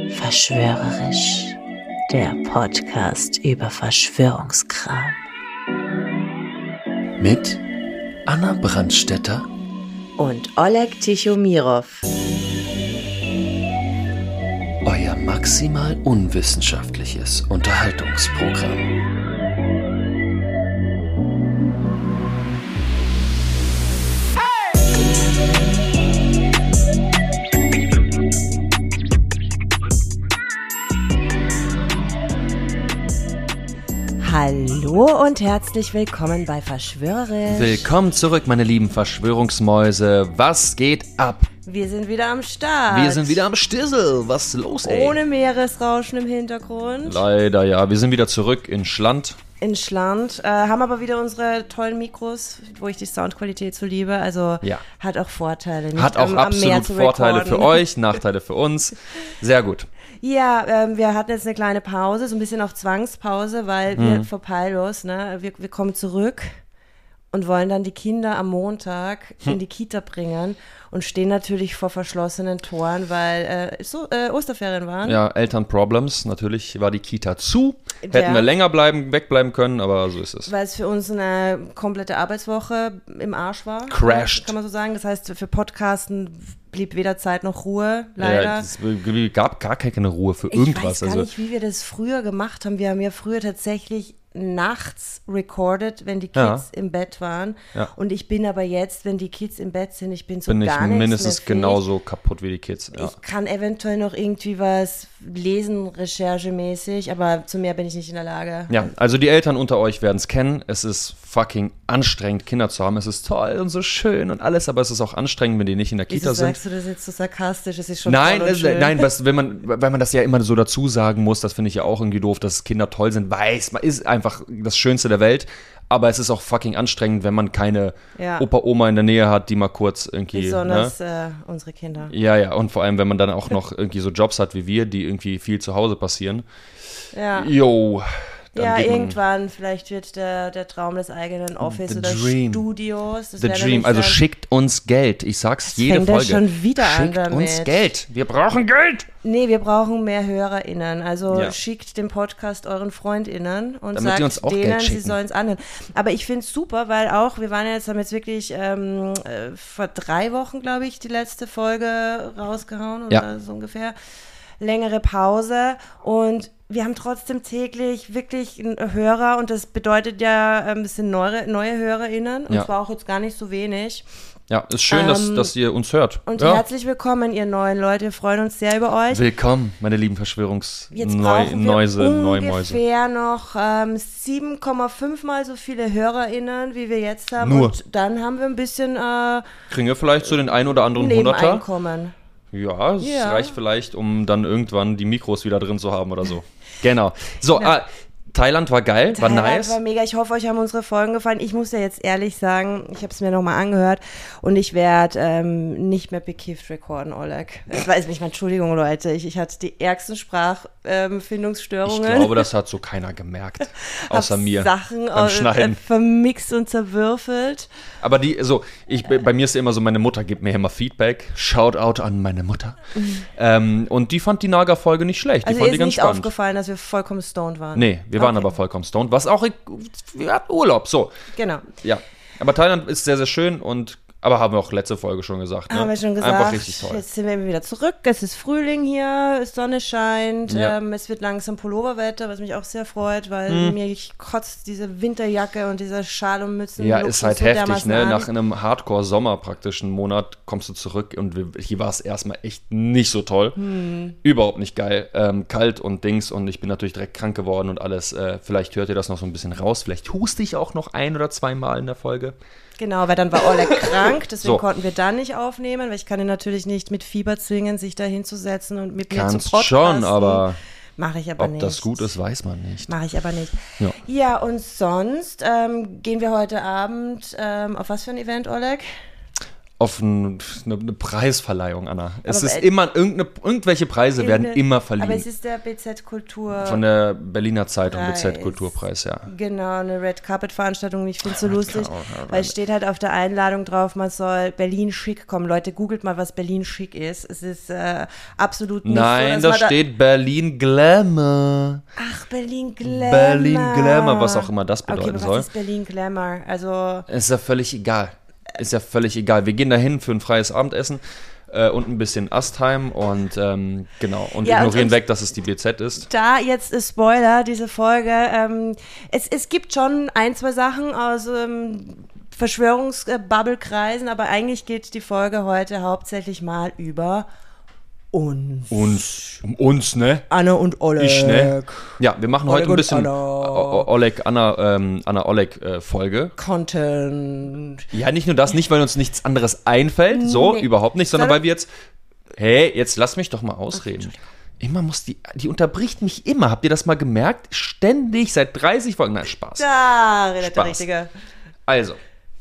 Verschwörerisch, der Podcast über Verschwörungskram. Mit Anna Brandstätter Und Oleg Tichomirov. Euer maximal unwissenschaftliches Unterhaltungsprogramm. Hallo und herzlich willkommen bei Verschwörerisch. Willkommen zurück, meine lieben Verschwörungsmäuse. Was geht ab? Wir sind wieder am Start. Wir sind wieder am Stissel. Was ist los, ey? Ohne Meeresrauschen im Hintergrund. Leider, ja. Wir sind wieder zurück in Schland. In Schland. Haben aber wieder unsere tollen Mikros, wo ich die Soundqualität so liebe. Also Ja. hat auch Vorteile. Nicht Hat auch am Meer absolut zu Vorteile recorden. für euch, Nachteile für uns. Sehr gut. Ja, wir hatten jetzt eine kleine Pause, so ein bisschen auch Zwangspause, weil wir verpeillos, ne, wir kommen zurück und wollen dann die Kinder am Montag in die Kita bringen und stehen natürlich vor verschlossenen Toren, weil Osterferien waren. Ja, Elternproblems. Natürlich war die Kita zu. Hätten Ja. wir länger wegbleiben können, aber so ist es. Weil es für uns eine komplette Arbeitswoche im Arsch war. Crashed. Kann man so sagen. Das heißt, für Podcasten blieb weder Zeit noch Ruhe, leider. Ja, es gab gar keine Ruhe für Ich irgendwas. weiß gar nicht, wie wir das früher gemacht haben. Wir haben ja früher tatsächlich nachts recorded, wenn die Kids im Bett waren. Ja. Und ich bin aber jetzt, wenn die Kids im Bett sind, ich bin so bin ich gar nichts mindestens mehr fähig. genauso kaputt wie die Kids. Ja. Ich kann eventuell noch irgendwie was lesen, recherchemäßig, aber zu mehr bin ich nicht in der Lage. Ja, also die Eltern unter euch werden es kennen. Es ist fucking anstrengend, Kinder zu haben. Es ist toll und so schön und alles, aber es ist auch anstrengend, wenn die nicht in der Kita Wieso sind. sagst du das jetzt so sarkastisch? Es ist schon Nein, toll und schön. weil man das ja immer so dazu sagen muss, das finde ich ja auch irgendwie doof, dass Kinder toll sind, weiß man, ist einfach das Schönste der Welt, aber es ist auch fucking anstrengend, wenn man keine Ja. Opa, Oma in der Nähe hat, die mal kurz irgendwie, Besonders unsere Kinder. Ja, und vor allem, wenn man dann auch noch irgendwie so Jobs hat wie wir, die irgendwie viel zu Hause passieren. Ja. Jo. Dann Ja, geht man- irgendwann, vielleicht wird der Traum des eigenen Office The oder dream. Studios. Das The wäre Dream, nämlich also dann- schickt uns Geld. Ich sag's jede fängt er Folge. schon wieder an schickt damit. uns Geld. Wir brauchen Geld. Nee, wir brauchen mehr HörerInnen. Also Ja. schickt den Podcast euren FreundInnen und Damit die sagt uns auch Geld denen, sie schicken. sollen es anhören. Aber ich finde es super, weil auch, haben jetzt wirklich vor 3 Wochen, glaube ich, die letzte Folge rausgehauen oder Ja. so ungefähr. Längere Pause und wir haben trotzdem täglich wirklich einen Hörer und das bedeutet ja ein bisschen neue HörerInnen und Ja. zwar auch jetzt gar nicht so wenig. Ja, ist schön, dass ihr uns hört. Und Ja. herzlich willkommen, ihr neuen Leute. Wir freuen uns sehr über euch. Willkommen, meine lieben Jetzt Verschwörungsneummäuse. brauchen wir ungefähr noch 7,5 mal so viele HörerInnen, wie wir jetzt haben. Nur. Und dann haben wir ein bisschen Kriegen wir vielleicht so den ein oder anderen Hunderter? Nebeneinkommen. Ja, es Ja. reicht vielleicht, um dann irgendwann die Mikros wieder drin zu haben oder so. Genau. So, Thailand war geil, war Thailand nice. war mega. Ich hoffe, euch haben unsere Folgen gefallen. Ich muss ja jetzt ehrlich sagen, ich habe es mir nochmal angehört und ich werde nicht mehr bekifft recorden, Oleg. Ich weiß nicht, Entschuldigung, Leute. Ich hatte die ärgsten Sprachfindungsstörungen. Ich glaube, das hat so keiner gemerkt, außer Hab mir Sachen beim Schneiden. vermixt und zerwürfelt. Aber bei mir ist ja immer so, meine Mutter gibt mir immer Feedback. Shoutout an meine Mutter. Und die fand die Naga-Folge nicht schlecht. Die Also fand ihr die ist ganz nicht spannend. aufgefallen, dass wir vollkommen stoned waren. Nee, wir waren Okay. aber vollkommen stoned. Wir hatten Urlaub, so. Genau. Ja. Aber Thailand ist sehr, sehr schön aber haben wir auch letzte Folge schon gesagt. Ne? Haben wir schon gesagt. Einfach richtig toll. Jetzt sind wir wieder zurück. Es ist Frühling hier, Sonne scheint. Ja. Es wird langsam Pulloverwetter, was mich auch sehr freut, weil mir kotzt diese Winterjacke und dieser Schal und Mützen. Ja, ist halt so heftig, dermaßen ne? an. Nach einem Hardcore-Sommer praktisch einen Monat kommst du zurück und hier war es erstmal echt nicht so toll. Überhaupt nicht geil. Kalt und Dings und ich bin natürlich direkt krank geworden und alles. Vielleicht hört ihr das noch so ein bisschen raus. Vielleicht huste ich auch noch 1 oder 2 Mal in der Folge. Genau, weil dann war Oleg krank, deswegen So. konnten wir dann nicht aufnehmen, weil ich kann ihn natürlich nicht mit Fieber zwingen, sich da hinzusetzen und mit mir zu Kannst podcasten. schon, aber Mache ich aber ob nicht. das gut ist, weiß man nicht. Mache ich aber nicht. Ja. Ja, und sonst gehen wir heute Abend auf was für ein Event, Oleg? auf eine Preisverleihung, Anna. Es ist immer, irgendwelche Preise werden immer verliehen. Aber es ist der BZ-Kultur. Von der Berliner Zeitung, BZ-Kulturpreis, ja. Genau, eine Red Carpet-Veranstaltung. Ich finde es so lustig, weil es steht halt auf der Einladung drauf, man soll Berlin schick kommen. Leute, googelt mal, was Berlin schick ist. Es ist absolut nicht Nein, so, da steht Berlin Glamour. Ach, Berlin Glamour. Berlin Glamour, was auch immer das bedeuten soll. Was ist Berlin Glamour? Also ist ja völlig egal. Wir gehen dahin für ein freies Abendessen und ein bisschen Astheim und genau. Und ignorieren weg, dass es die BZ ist. Da jetzt ist Spoiler, diese Folge. Es gibt schon ein, zwei Sachen aus Verschwörungsbubble-Kreisen, aber eigentlich geht die Folge heute hauptsächlich mal über uns, ne? Anna und Oleg. Ich, ne? Ja, wir machen heute ein bisschen Anna-Oleg-Folge. Content. Ja, nicht nur das, nicht weil uns nichts anderes einfällt, überhaupt nicht, sondern weil wir jetzt lass mich doch mal ausreden. Immer muss die unterbricht mich immer. Habt ihr das mal gemerkt? Ständig, seit 30 Folgen. Nein, Spaß. Da redet der Richtige. Also.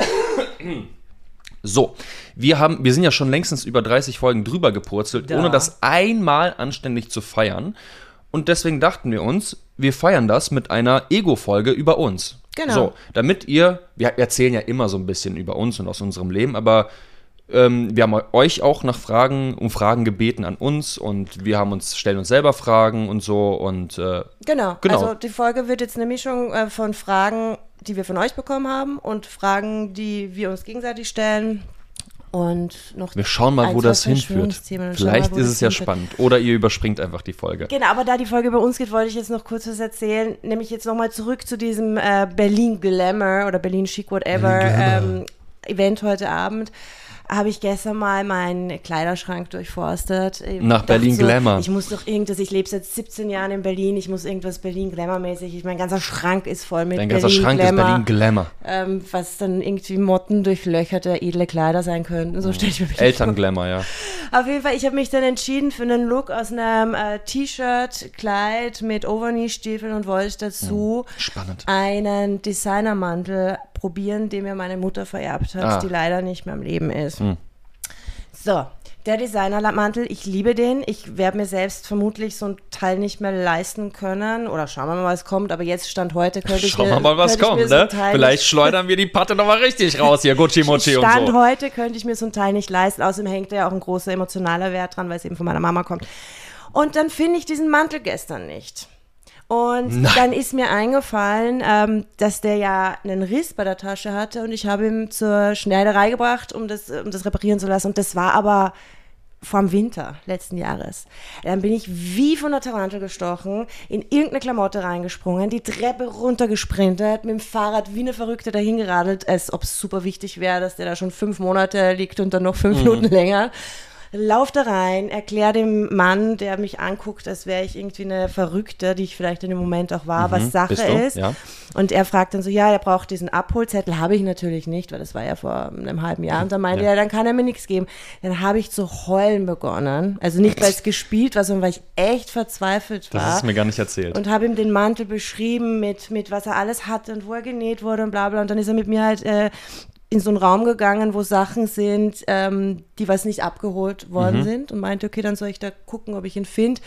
So, wir sind ja schon längstens über 30 Folgen drüber gepurzelt, ohne das einmal anständig zu feiern. Und deswegen dachten wir uns, wir feiern das mit einer Ego-Folge über uns. Genau. So, wir erzählen ja immer so ein bisschen über uns und aus unserem Leben, aber wir haben euch auch um Fragen gebeten an uns und wir stellen uns selber Fragen und so und genau. Also die Folge wird jetzt eine Mischung von Fragen, die wir von euch bekommen haben und Fragen, die wir uns gegenseitig stellen und noch. Wir schauen mal, wo das hinführt. Vielleicht ist es ja spannend. Oder ihr überspringt einfach die Folge. Genau, aber da die Folge über uns geht, wollte ich jetzt noch kurz was erzählen. Nämlich jetzt nochmal zurück zu diesem Berlin Glamour oder Berlin Chic Whatever Event heute Abend. Habe ich gestern mal meinen Kleiderschrank durchforstet. Nach Berlin Glamour. Ich muss doch ich lebe seit 17 Jahren in Berlin, ich muss irgendwas Berlin Glamour-mäßig. Mein ganzer Schrank ist voll mit Berlin Glamour. Dein ganzer Schrank ist Berlin Glamour. Was dann irgendwie mottendurchlöcherte, edle Kleider sein könnten. So stelle ich mir Elternglamour, ja. Auf jeden Fall, ich habe mich dann entschieden für einen Look aus einem T-Shirt, Kleid mit Overknee-Stiefeln und wollte dazu einen Designermantel probieren, den mir meine Mutter vererbt hat, die leider nicht mehr am Leben ist. So, der Designermantel, ich liebe den. Ich werde mir selbst vermutlich so ein Teil nicht mehr leisten können. Oder schauen wir mal, was kommt. Aber jetzt Stand heute könnte ich Schauen wir mal, was kommt, ne? Vielleicht schleudern wir die Patte nochmal richtig raus hier, Gucci Mochi und so. Stand heute könnte ich mir so ein Teil nicht leisten. Außerdem hängt da ja auch ein großer emotionaler Wert dran, weil es eben von meiner Mama kommt. Und dann finde ich diesen Mantel gestern nicht. Und dann ist mir eingefallen, dass der ja einen Riss bei der Tasche hatte und ich habe ihn zur Schneiderei gebracht, um das reparieren zu lassen. Und das war aber vorm Winter letzten Jahres. Dann bin ich wie von der Tarantel gestochen, in irgendeine Klamotte reingesprungen, die Treppe runtergesprintet, mit dem Fahrrad wie eine Verrückte dahin geradelt, als ob es super wichtig wäre, dass der da schon 5 Monate liegt und dann noch 5 Minuten länger. Lauf da rein, erklär dem Mann, der mich anguckt, als wäre ich irgendwie eine Verrückte, die ich vielleicht in dem Moment auch war, was Sache ist. Ja. Und er fragt dann so, ja, er braucht diesen Abholzettel. Habe ich natürlich nicht, weil das war ja vor einem halben Jahr. Und dann meinte er, dann kann er mir nichts geben. Dann habe ich zu heulen begonnen. Also nicht, weil es gespielt war, sondern weil ich echt verzweifelt war. Das ist mir gar nicht erzählt. Und habe ihm den Mantel beschrieben mit was er alles hatte und wo er genäht wurde und bla bla. Und dann ist er mit mir halt in so einen Raum gegangen, wo Sachen sind, die was nicht abgeholt worden sind und meinte, okay, dann soll ich da gucken, ob ich ihn finde.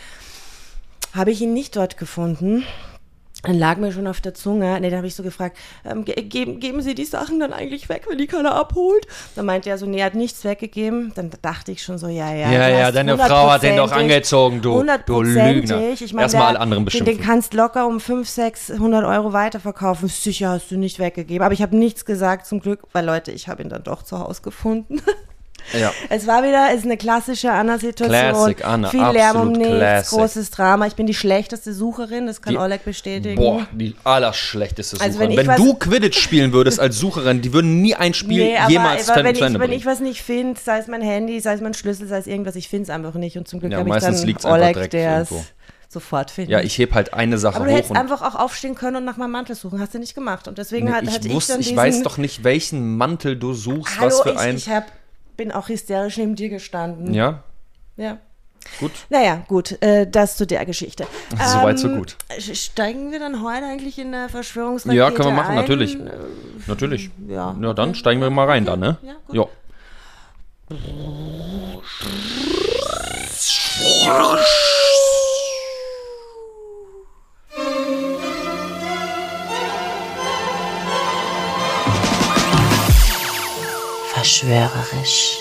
Habe ich ihn nicht dort gefunden. Dann lag mir schon auf der Zunge. Dann habe ich so gefragt, geben Sie die Sachen dann eigentlich weg, wenn die keiner abholt? Dann meinte er so, nee, er hat nichts weggegeben. Dann dachte ich schon so, ja, deine Frau hat den doch angezogen, du Lügner. Ich meine, erstmal alle anderen beschimpfen. Den kannst locker um 500-600 Euro weiterverkaufen. Sicher hast du nicht weggegeben. Aber ich habe nichts gesagt, zum Glück, weil Leute, ich habe ihn dann doch zu Hause gefunden. Ja. Es ist eine klassische Anna-Situation. Classic Anna, viel Lärm um nichts, classic. Großes Drama. Ich bin die schlechteste Sucherin, das kann Oleg bestätigen. Boah, die allerschlechteste Sucherin. Wenn du Quidditch spielen würdest als Sucherin, die würden nie ein Spiel jemals zu Ende bringen. Wenn ich was nicht finde, sei es mein Handy, sei es mein Schlüssel, sei es irgendwas, ich finde es einfach nicht. Und zum Glück habe ich dann Oleg, der es sofort findet. Ja, ich hebe halt eine Sache hoch. Aber du hättest einfach auch aufstehen können und nach meinem Mantel suchen. Hast du nicht gemacht. Und deswegen ich weiß doch nicht, welchen Mantel du suchst, was für ein... bin auch hysterisch neben dir gestanden. Ja? Ja. Gut. Naja, gut, das zu der Geschichte. Soweit, so gut. Steigen wir dann heute eigentlich in der Verschwörungsrakete Ja, können wir machen, natürlich. Natürlich. Ja. Ja, dann steigen wir mal rein, dann, ne? Ja, gut. Jo. Verschwörerisch.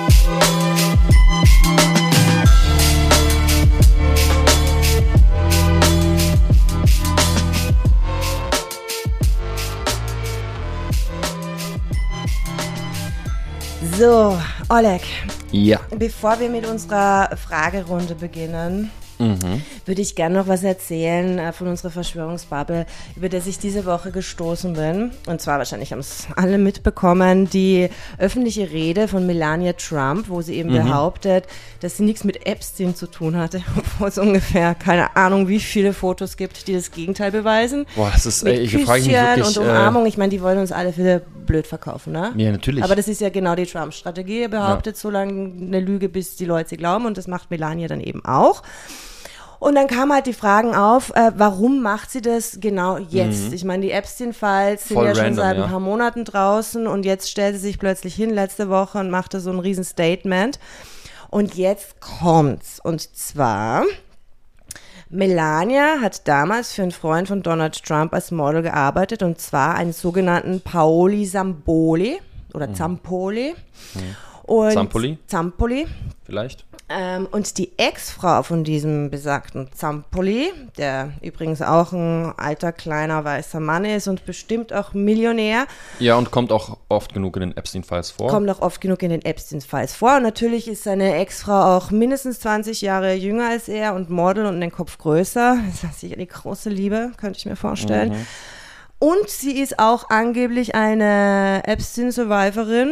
So, Oleg. Ja. Bevor wir mit unserer Fragerunde beginnen, würde ich gerne noch was erzählen von unserer Verschwörungsbubble, über das ich diese Woche gestoßen bin. Und zwar, wahrscheinlich haben es alle mitbekommen, die öffentliche Rede von Melania Trump, wo sie eben behauptet, dass sie nichts mit Epstein zu tun hatte, obwohl es ungefähr keine Ahnung, wie viele Fotos gibt, die das Gegenteil beweisen. Boah, das ist, ich frage mich Küsschen wirklich. und Umarmung, ich meine, die wollen uns alle für blöd verkaufen, ne? Ja, natürlich. Aber das ist ja genau die Trump-Strategie. Er behauptet so lange eine Lüge, bis die Leute sie glauben, und das macht Melania dann eben auch. Und dann kamen halt die Fragen auf, warum macht sie das genau jetzt? Ich meine, die Epstein-Files sind Voll ja schon random, seit ja. ein paar Monaten draußen, und jetzt stellt sie sich plötzlich hin letzte Woche und machte so ein riesen Statement. Und jetzt kommt's. Und zwar, Melania hat damals für einen Freund von Donald Trump als Model gearbeitet, und zwar einen sogenannten Paoli Zampoli oder Zampoli. Und Zampoli. Vielleicht. Und die Ex-Frau von diesem besagten Zampoli, der übrigens auch ein alter, kleiner, weißer Mann ist und bestimmt auch Millionär. Ja, und kommt auch oft genug in den Epstein-Files vor. Kommt auch oft genug in den Epstein-Files vor. Und natürlich ist seine Ex-Frau auch mindestens 20 Jahre jünger als er und Model und den Kopf größer. Das ist sicher die große Liebe, könnte ich mir vorstellen. Und sie ist auch angeblich eine Epstein-Survivorin.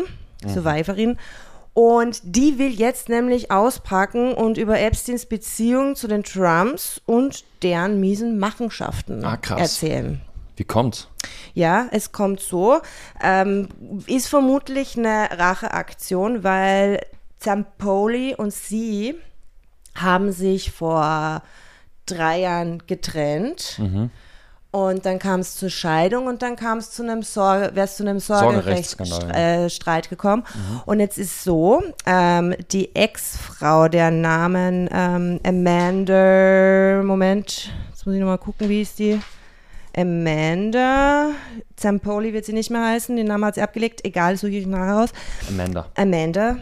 Und die will jetzt nämlich auspacken und über Epsteins Beziehung zu den Trumps und deren miesen Machenschaften erzählen. Wie kommt's? Ja, es kommt so. Ist vermutlich eine Racheaktion, weil Zampoli und sie haben sich vor 3 Jahren getrennt. Und dann kam es zur Scheidung, und dann kam es zu einem Sorgerechtsstreit gekommen. Und jetzt ist so, die Ex-Frau, der Namen Amanda, Moment, jetzt muss ich nochmal gucken, wie ist die? Amanda Zampoli wird sie nicht mehr heißen, den Namen hat sie abgelegt, egal, suche ich nachher raus. Amanda.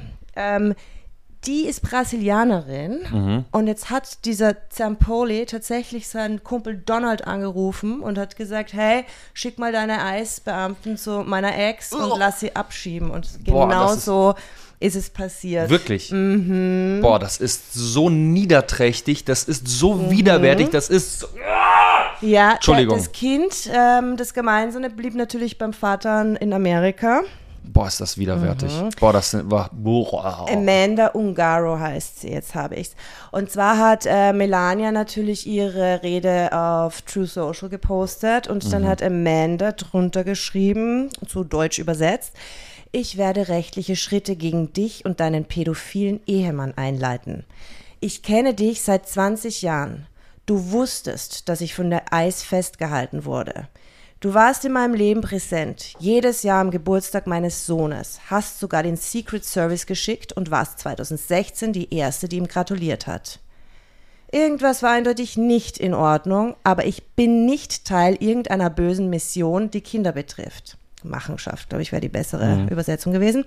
Die ist Brasilianerin, und jetzt hat dieser Zampoli tatsächlich seinen Kumpel Donald angerufen und hat gesagt, hey, schick mal deine ICE-Beamten zu meiner Ex und lass sie abschieben. Und genau so ist es passiert. Wirklich? Boah, das ist so niederträchtig, das ist so widerwärtig, das ist... Ja, Entschuldigung. Das Kind, das Gemeinsame, blieb natürlich beim Vater in Amerika. Boah, ist das widerwärtig. Boah, das war... Amanda Ungaro heißt sie, jetzt habe ich's. Und zwar hat Melania natürlich ihre Rede auf True Social gepostet, und dann hat Amanda drunter geschrieben, zu Deutsch übersetzt: Ich werde rechtliche Schritte gegen dich und deinen pädophilen Ehemann einleiten. Ich kenne dich seit 20 Jahren. Du wusstest, dass ich von der ICE festgehalten wurde. Du warst in meinem Leben präsent, jedes Jahr am Geburtstag meines Sohnes, hast sogar den Secret Service geschickt und warst 2016 die Erste, die ihm gratuliert hat. Irgendwas war eindeutig nicht in Ordnung, aber ich bin nicht Teil irgendeiner bösen Mission, die Kinder betrifft. Machenschaft, glaube ich, wäre die bessere Übersetzung gewesen.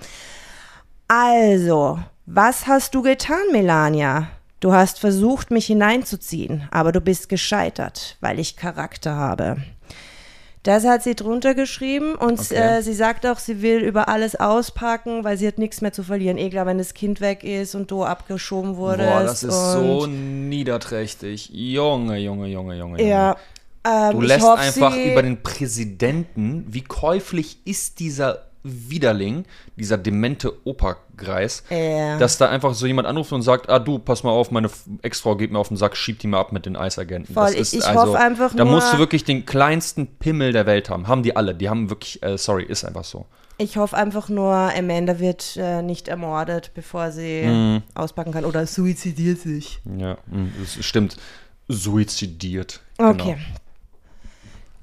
Also, was hast du getan, Melania? Du hast versucht, mich hineinzuziehen, aber du bist gescheitert, weil ich Charakter habe. Das hat sie drunter geschrieben, und sie sagt auch, sie will über alles auspacken, weil sie hat nichts mehr zu verlieren. Klar, wenn das Kind weg ist und du abgeschoben wurdest. Boah, das ist so niederträchtig. Junge. Ja, du lässt einfach über den Präsidenten, wie käuflich ist dieser Widerling, dieser demente Opergreis, dass da einfach so jemand anruft und sagt, du, pass mal auf, meine Ex-Frau geht mir auf den Sack, schieb die mal ab mit den ICE-Agenten. Voll, ich hoffe einfach da nur, musst du wirklich den kleinsten Pimmel der Welt haben. Haben die alle. Die haben wirklich, ist einfach so. Ich hoffe einfach nur, Amanda wird nicht ermordet, bevor sie auspacken kann, oder suizidiert sich. Ja, das stimmt. Suizidiert. Okay. Genau.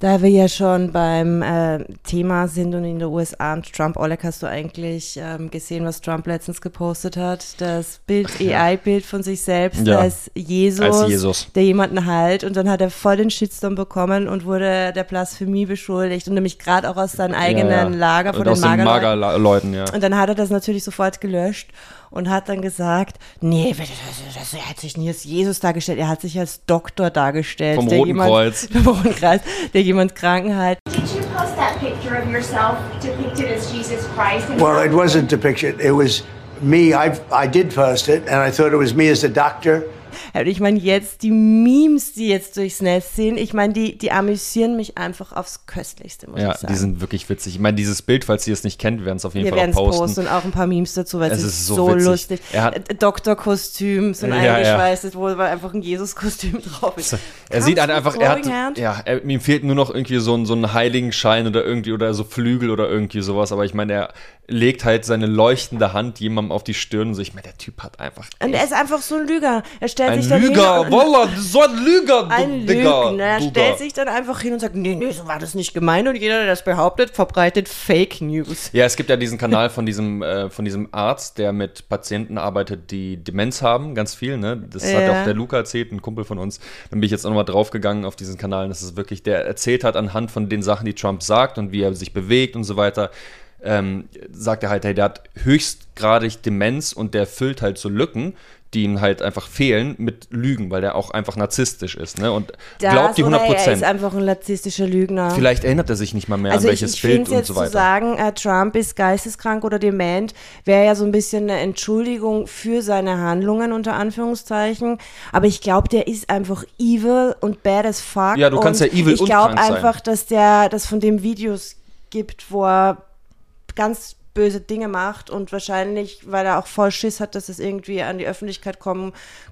Da wir ja schon beim Thema sind und in den USA und Trump, Oleg, hast du eigentlich gesehen, was Trump letztens gepostet hat? Das Bild, AI-Bild von sich selbst als Jesus, der jemanden heilt. Und dann hat er voll den Shitstorm bekommen und wurde der Blasphemie beschuldigt. Und nämlich gerade auch aus seinem eigenen Lager von den Magerleuten. Ja. Und dann hat er das natürlich sofort gelöscht und hat dann gesagt, nee, er hat sich nie als Jesus dargestellt, er hat sich als Doktor dargestellt. Vom Roten Kreuz. Vom Roten Kreuz, der jemand krank heilt. Did you post that picture of yourself depicted as Jesus Christ? Well, it wasn't depicted. It was me. I did post it, and I thought it was me as a doctor. Ich meine, jetzt die Memes, die jetzt durchs Netz sind, ich meine, die amüsieren mich einfach aufs Köstlichste, muss ich sagen. Ja, die sind wirklich witzig. Ich meine, dieses Bild, falls ihr es nicht kennt, wir werden es auf jeden Fall auch posten. Und auch ein paar Memes dazu, weil es ist so witzig. Lustig. Doktorkostüm, so ein eingeschweißtes, wo einfach ein Jesus-Kostüm drauf ist. Er sieht halt einfach, ihm fehlt nur noch irgendwie so ein Heiligenschein oder so Flügel oder irgendwie sowas, aber ich meine, er legt halt seine leuchtende Hand jemandem auf die Stirn und so. Ich meine, der Typ hat einfach... Und er ist einfach so ein Lüger. Er stellt sich dann Lüger, Wallah, so ein Lüger, ein Lügner. Er stellt sich dann einfach hin und sagt, nee, so war das nicht gemeint. Und jeder, der das behauptet, verbreitet Fake News. Ja, es gibt ja diesen Kanal von diesem Arzt, der mit Patienten arbeitet, die Demenz haben, ganz viel, ne? Das hat auch der Luca erzählt, ein Kumpel von uns. Dann bin ich jetzt auch nochmal draufgegangen auf diesen Kanal. Und das ist wirklich, der erzählt hat anhand von den Sachen, die Trump sagt und wie er sich bewegt und so weiter, sagt er halt, hey, der hat höchstgradig Demenz und der füllt halt so Lücken, die ihm halt einfach fehlen mit Lügen, weil der auch einfach narzisstisch ist, ne? Und glaubt die 100%. Er ist einfach ein narzisstischer Lügner. Vielleicht erinnert er sich nicht mal mehr an welches Bild und so weiter. Zu sagen, Trump ist geisteskrank oder dement, wäre ja so ein bisschen eine Entschuldigung für seine Handlungen, unter Anführungszeichen. Aber ich glaube, der ist einfach evil und bad as fuck. Ja, du kannst ja evil und krank sein. Ich glaube einfach, dass das von dem Videos gibt, wo er ganz böse Dinge macht und wahrscheinlich, weil er auch voll Schiss hat, dass es irgendwie an die Öffentlichkeit kommen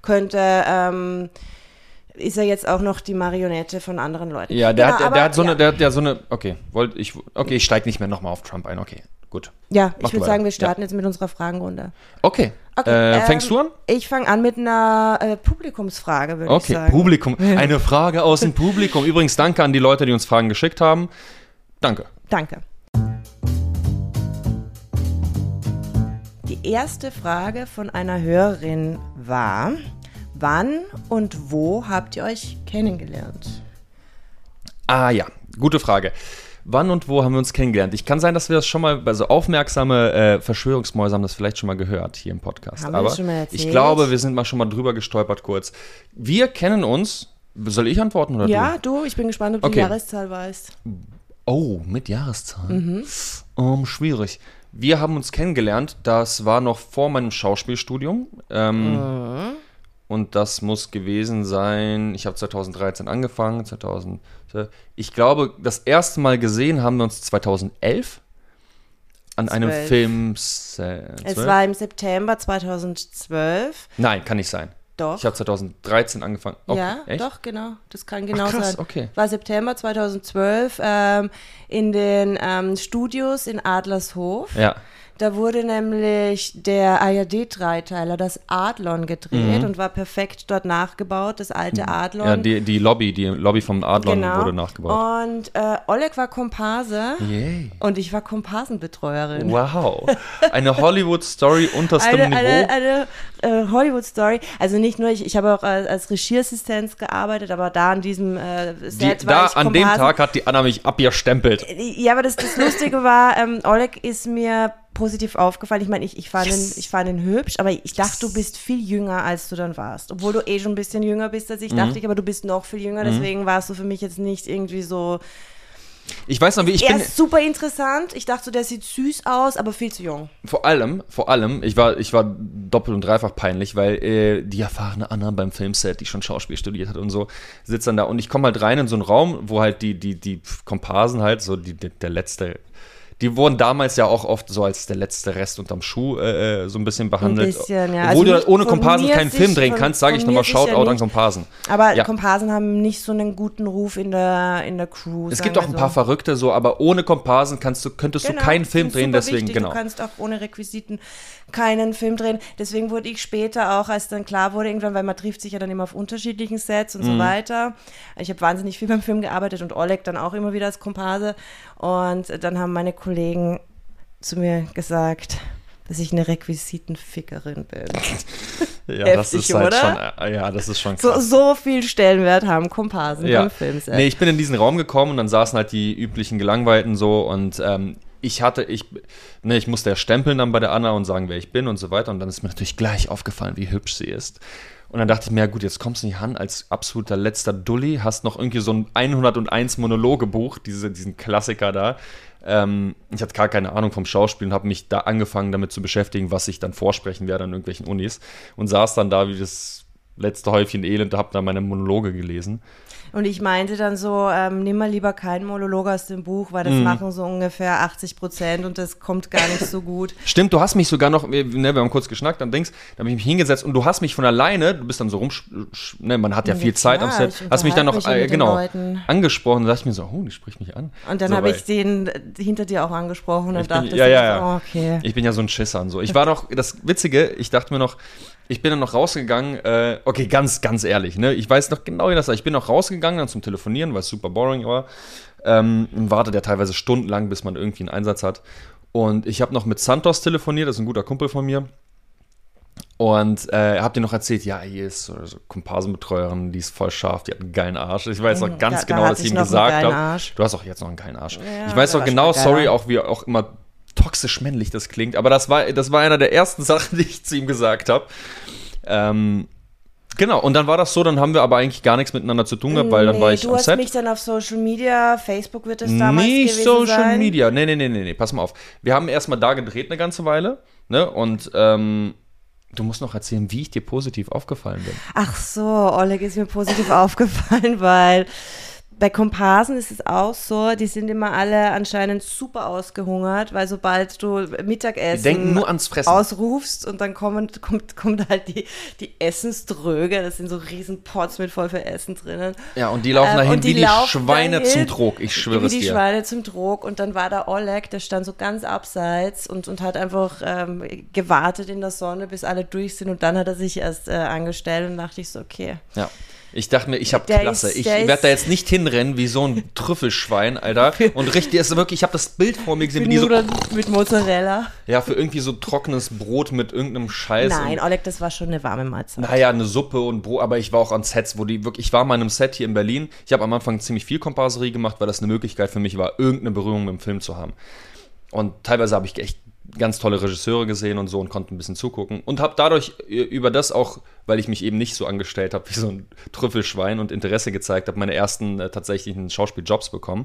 könnte, ist er jetzt auch noch die Marionette von anderen Leuten. Ja, der hat so eine, ich steige nicht mehr nochmal auf Trump ein, okay, gut. Ja, ich würde sagen, wir starten jetzt mit unserer Fragenrunde. Okay. Fängst du an? Ich fange an mit einer Publikumsfrage, würde ich sagen. Okay, Publikum, eine Frage aus dem Publikum. Übrigens, danke an die Leute, die uns Fragen geschickt haben. Danke. Die erste Frage von einer Hörerin war: Wann und wo habt ihr euch kennengelernt? Ah ja, gute Frage. Wann und wo haben wir uns kennengelernt? Ich kann sein, dass wir das schon mal, also aufmerksame Verschwörungsmäuse haben das vielleicht schon mal gehört hier im Podcast. Haben wir das schon mal erzählt? Ich glaube, wir sind mal schon mal drüber gestolpert kurz. Wir kennen uns, soll ich antworten oder du? Ja, du, ich bin gespannt, ob du die Jahreszahl weißt. Oh, mit Jahreszahl? Schwierig. Wir haben uns kennengelernt, das war noch vor meinem Schauspielstudium. Und das muss gewesen sein, ich habe 2013 angefangen, ich glaube, das erste Mal gesehen haben wir uns 2011 an einem Filmset. Es war im September 2012. Nein, kann nicht sein. Doch. Ich habe 2013 angefangen. Okay, ja, echt? Doch, genau. Das kann genau krass, sein. Okay. War September 2012 in den Studios in Adlershof. Ja. Da wurde nämlich der ARD-Dreiteiler, das Adlon, gedreht und war perfekt dort nachgebaut, das alte Adlon. Ja, die Lobby vom Adlon wurde nachgebaut. Und Oleg war Komparse und ich war Komparsenbetreuerin. Wow, eine Hollywood-Story unterstem Niveau. Eine Hollywood-Story. Also nicht nur, ich habe auch als Regieassistenz gearbeitet, aber da an diesem Set war ich Komparsen. An dem Tag hat die Anna mich abgestempelt. Ja, aber das Lustige war, Oleg ist mir positiv aufgefallen. Ich meine, ich fand ihn hübsch, aber ich dachte, du bist viel jünger, als du dann warst. Obwohl du schon ein bisschen jünger bist als ich, dachte ich, aber du bist noch viel jünger, deswegen warst du für mich jetzt nicht irgendwie so... Ich weiß noch, wie ich bin. Er ist super interessant. Ich dachte, der sieht süß aus, aber viel zu jung. Vor allem, ich war doppelt und dreifach peinlich, weil die erfahrene Anna beim Filmset, die schon Schauspiel studiert hat und so, sitzt dann da und ich komme halt rein in so einen Raum, wo halt die Komparsen halt, so der letzte Die wurden damals ja auch oft so als der letzte Rest unterm Schuh so ein bisschen behandelt. Ein bisschen, ja. Obwohl Also du ohne Komparsen keinen Film drehen kannst, sage ich nochmal Shoutout an Komparsen. Aber Komparsen haben nicht so einen guten Ruf in der Crew. Es gibt auch ein paar Verrückte so, aber ohne Komparsen könntest du keinen Film drehen, deswegen, wichtig. Du kannst auch ohne Requisiten keinen Film drehen. Deswegen wurde ich später auch, als dann klar wurde, irgendwann, weil man trifft sich ja dann immer auf unterschiedlichen Sets und so weiter. Ich habe wahnsinnig viel beim Film gearbeitet und Oleg dann auch immer wieder als Komparse. Und dann haben meine Kollegen zu mir gesagt, dass ich eine Requisitenfickerin bin. Ja, Heftig, das ist halt oder? das ist schon krass. So viel Stellenwert haben Komparsen beim Filmset. Nee, ich bin in diesen Raum gekommen und dann saßen halt die üblichen Gelangweilten so und ich musste ja stempeln dann bei der Anna und sagen, wer ich bin und so weiter und dann ist mir natürlich gleich aufgefallen, wie hübsch sie ist. Und dann dachte ich mir, ja gut, jetzt kommst du nicht an als absoluter letzter Dulli, hast noch irgendwie so ein 101 Monologe-Buch, diesen Klassiker da. Ich hatte gar keine Ahnung vom Schauspiel und habe mich da angefangen damit zu beschäftigen, was ich dann vorsprechen werde an irgendwelchen Unis und saß dann da wie das letzte Häufchen Elend und habe da meine Monologe gelesen. Und ich meinte dann so, nimm mal lieber keinen Monolog aus dem Buch, weil das machen so ungefähr 80% und das kommt gar nicht so gut. Stimmt, du hast mich sogar noch, wir haben kurz geschnackt, da habe ich mich hingesetzt und du hast mich von alleine, du bist dann so man hat ja viel Zeit am Set, hast mich dann noch angesprochen und dachte ich mir so, die spricht mich an. Und dann so, habe ich den hinter dir auch angesprochen und dachte, okay. Ich bin ja so ein Schisser und so. Ich war doch, das Witzige, ich dachte mir noch, ich bin dann noch rausgegangen, okay, ganz, ganz ehrlich, ne? Ich weiß noch genau, wie das war. Ich bin noch rausgegangen dann zum Telefonieren, weil es super boring war. Wartet ja teilweise stundenlang, bis man irgendwie einen Einsatz hat. Und ich habe noch mit Santos telefoniert, das ist ein guter Kumpel von mir. Und hab dir noch erzählt, ja, hier ist so Komparsenbetreuerin, die ist voll scharf, die hat einen geilen Arsch. Ich weiß noch ganz genau, dass ich ihm gesagt habe. Du hast auch jetzt noch einen geilen Arsch. Ja, ich weiß noch genau, sorry, auch wie auch immer toxisch männlich das klingt, aber das war einer der ersten Sachen, die ich zu ihm gesagt habe. Genau, und dann war das so, dann haben wir aber eigentlich gar nichts miteinander zu tun gehabt, weil dann war ich am Set. Du hast mich dann auf Social Media, Facebook wird es damals gewesen sein. Nicht Social Media, nee, pass mal auf. Wir haben erstmal da gedreht eine ganze Weile, ne, und du musst noch erzählen, wie ich dir positiv aufgefallen bin. Ach so, Oleg ist mir positiv aufgefallen, weil bei Komparsen ist es auch so, die sind immer alle anscheinend super ausgehungert, weil sobald du Mittagessen nur ans Fressen ausrufst und dann kommt halt die Essensdröge, das sind so riesen Pots mit voll viel Essen drinnen. Ja, und die laufen dahin wie die Schweine zum Trog, ich schwöre es dir. Wie die Schweine zum Trog und dann war da Oleg, der stand so ganz abseits und hat einfach gewartet in der Sonne, bis alle durch sind und dann hat er sich erst angestellt und dachte ich so, okay. Ja. Ich dachte mir, ich habe Klasse. Ich werde da jetzt nicht hinrennen wie so ein Trüffelschwein, Alter. Und richtig, ist wirklich, ich habe das Bild vor mir gesehen, wie die so mit Mozzarella. Ja, für irgendwie so trockenes Brot mit irgendeinem Scheiß. Nein, Oleg, das war schon eine warme Mahlzeit. Naja, eine Suppe und Brot, aber ich war auch an Sets, ich war mal in einem Set hier in Berlin. Ich habe am Anfang ziemlich viel Komparserie gemacht, weil das eine Möglichkeit für mich war, irgendeine Berührung mit dem Film zu haben. Und teilweise habe ich echt ganz tolle Regisseure gesehen und so und konnte ein bisschen zugucken und habe dadurch über das auch, weil ich mich eben nicht so angestellt habe wie so ein Trüffelschwein und Interesse gezeigt habe, meine ersten tatsächlichen Schauspieljobs bekommen.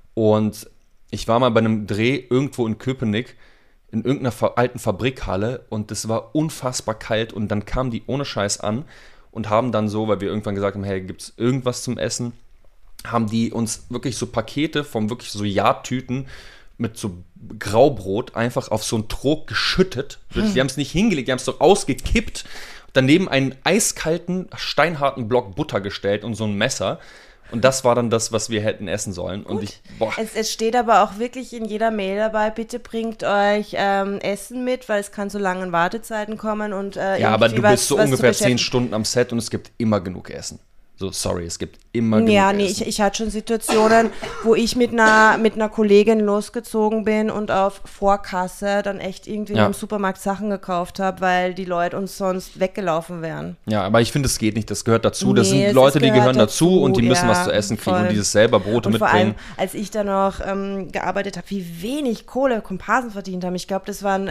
Und ich war mal bei einem Dreh irgendwo in Köpenick in irgendeiner alten Fabrikhalle und es war unfassbar kalt und dann kamen die ohne Scheiß an und haben dann so, weil wir irgendwann gesagt haben, hey, gibt's irgendwas zum Essen, haben die uns wirklich so Pakete von wirklich so Jahrtüten mit so Graubrot einfach auf so einen Trog geschüttet. Die haben es nicht hingelegt, die haben es doch ausgekippt. Daneben einen eiskalten, steinharten Block Butter gestellt und so ein Messer. Und das war dann das, was wir hätten essen sollen. Und es steht aber auch wirklich in jeder Mail dabei, bitte bringt euch Essen mit, weil es kann so lange Wartezeiten kommen. Und, ja, aber du bist so ungefähr 10 Stunden am Set und es gibt immer genug Essen. So, sorry, es gibt immer genug Essen. Ich hatte schon Situationen, wo ich mit einer Kollegin losgezogen bin und auf Vorkasse dann echt irgendwie im Supermarkt Sachen gekauft habe, weil die Leute uns sonst weggelaufen wären. Ja, aber ich finde, es geht nicht, das gehört dazu. Das sind Leute, die gehören dazu und die müssen was zu essen kriegen und dieses selber Brote mitbringen. Vor allem, als ich da noch gearbeitet habe, wie wenig Kohle Komparsen verdient haben. Ich glaube, das waren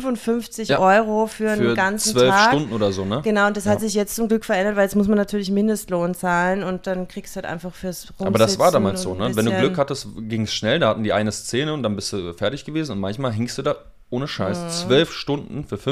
55 Euro für einen ganzen 12 Tag. 12 Stunden oder so, ne? Genau, und das hat sich jetzt zum Glück verändert, weil jetzt muss man natürlich Mindestlohn zahlen und dann kriegst du halt einfach fürs Rumsitzen. Aber das war damals so, ne? Wenn du Glück hattest, ging es schnell, da hatten die eine Szene und dann bist du fertig gewesen und manchmal hingst du da ohne Scheiß 12 Stunden für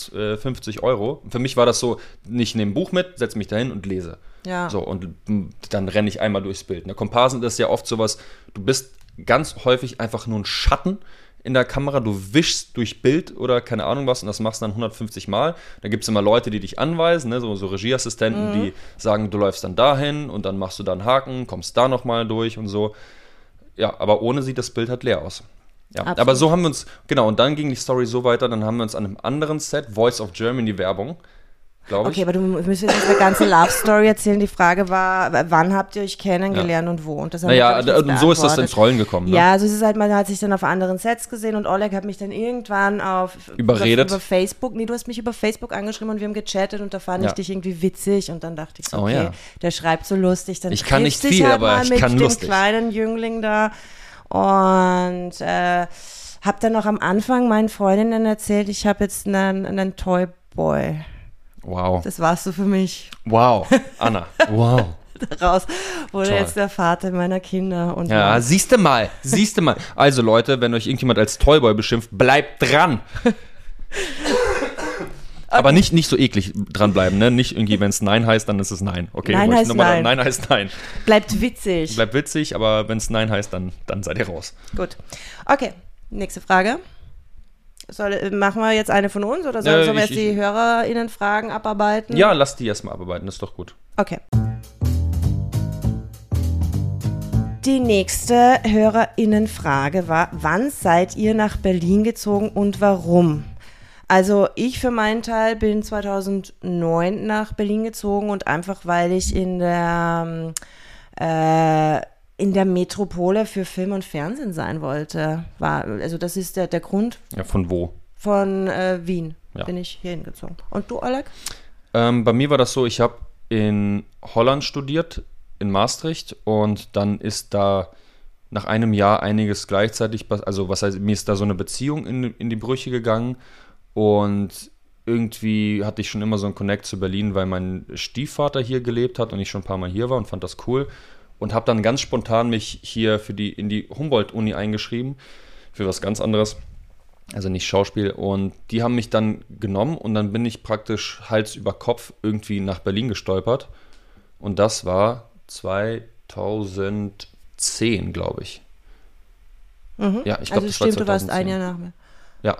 50 Euro. Und für mich war das so, ich nehme ein Buch mit, setze mich dahin und lese. Ja. So, und dann renne ich einmal durchs Bild. Ne? Komparsen ist ja oft sowas, du bist ganz häufig einfach nur ein Schatten in der Kamera, du wischst durch Bild oder keine Ahnung was und das machst du dann 150 Mal. Da gibt es immer Leute, die dich anweisen, ne? so Regieassistenten, die sagen, du läufst dann dahin und dann machst du da einen Haken, kommst da nochmal durch und so. Ja, aber ohne sieht das Bild halt leer aus. Ja, Absolut. aber so haben wir uns, genau, und dann ging die Story so weiter, dann haben wir uns an einem anderen Set, Voice of Germany Werbung, glaube ich. Okay, aber du müsst jetzt eine ganze Love-Story erzählen. Die Frage war, wann habt ihr euch kennengelernt und wo? Und das haben wir, glaub ich, jetzt und so ist das beantwortet. ins Rollen gekommen. Ne? Ja, also es ist halt, man hat sich dann auf anderen Sets gesehen und Oleg hat mich dann irgendwann Überredet. über Facebook, du hast mich über Facebook angeschrieben und wir haben gechattet und da fand ich dich irgendwie witzig und dann dachte ich so, okay, der schreibt so lustig, dann ich kann nicht trifft sich viel, halt aber mal ich mit kann dem lustig. kleinen Jüngling da und habe dann noch am Anfang meinen Freundinnen erzählt, ich habe jetzt einen Toyboy. Wow. Das warst du für mich. Wow, Anna. Wow. Daraus wurde Toll. jetzt der Vater meiner Kinder. Und Ja, siehst du mal. Also Leute, wenn euch irgendjemand als Toyboy beschimpft, bleibt dran. Aber nicht so eklig dranbleiben, ne? Nicht irgendwie, wenn es Nein heißt, dann ist es Nein. Okay, Nein heißt Nein. Nein heißt Nein. Bleibt witzig. Bleibt witzig, aber wenn es Nein heißt, dann seid ihr raus. Gut. Okay, nächste Frage. Machen wir jetzt eine von uns oder sollen wir jetzt die HörerInnen-Fragen abarbeiten? Ja, lass die erstmal abarbeiten, ist doch gut. Okay. Die nächste HörerInnen-Frage war, wann seid ihr nach Berlin gezogen und warum? Also ich für meinen Teil bin 2009 nach Berlin gezogen und einfach, weil ich in der Metropole für Film und Fernsehen sein wollte. Also das ist der Grund. Ja, von wo? Von Wien bin ich hier hingezogen. Und du, Oleg? Bei mir war das so, ich habe in Holland studiert, in Maastricht, und dann ist da nach einem Jahr einiges gleichzeitig, also was heißt, mir ist da so eine Beziehung in die Brüche gegangen und irgendwie hatte ich schon immer so einen Connect zu Berlin, weil mein Stiefvater hier gelebt hat und ich schon ein paar Mal hier war und fand das cool und habe dann ganz spontan mich hier in die Humboldt-Uni eingeschrieben, für was ganz anderes, also nicht Schauspiel, und die haben mich dann genommen und dann bin ich praktisch Hals über Kopf irgendwie nach Berlin gestolpert und das war 2010, glaube ich. Mhm. Ja, ich glaube, also das stimmt, war 2010. du warst ein Jahr nach mir. Ja.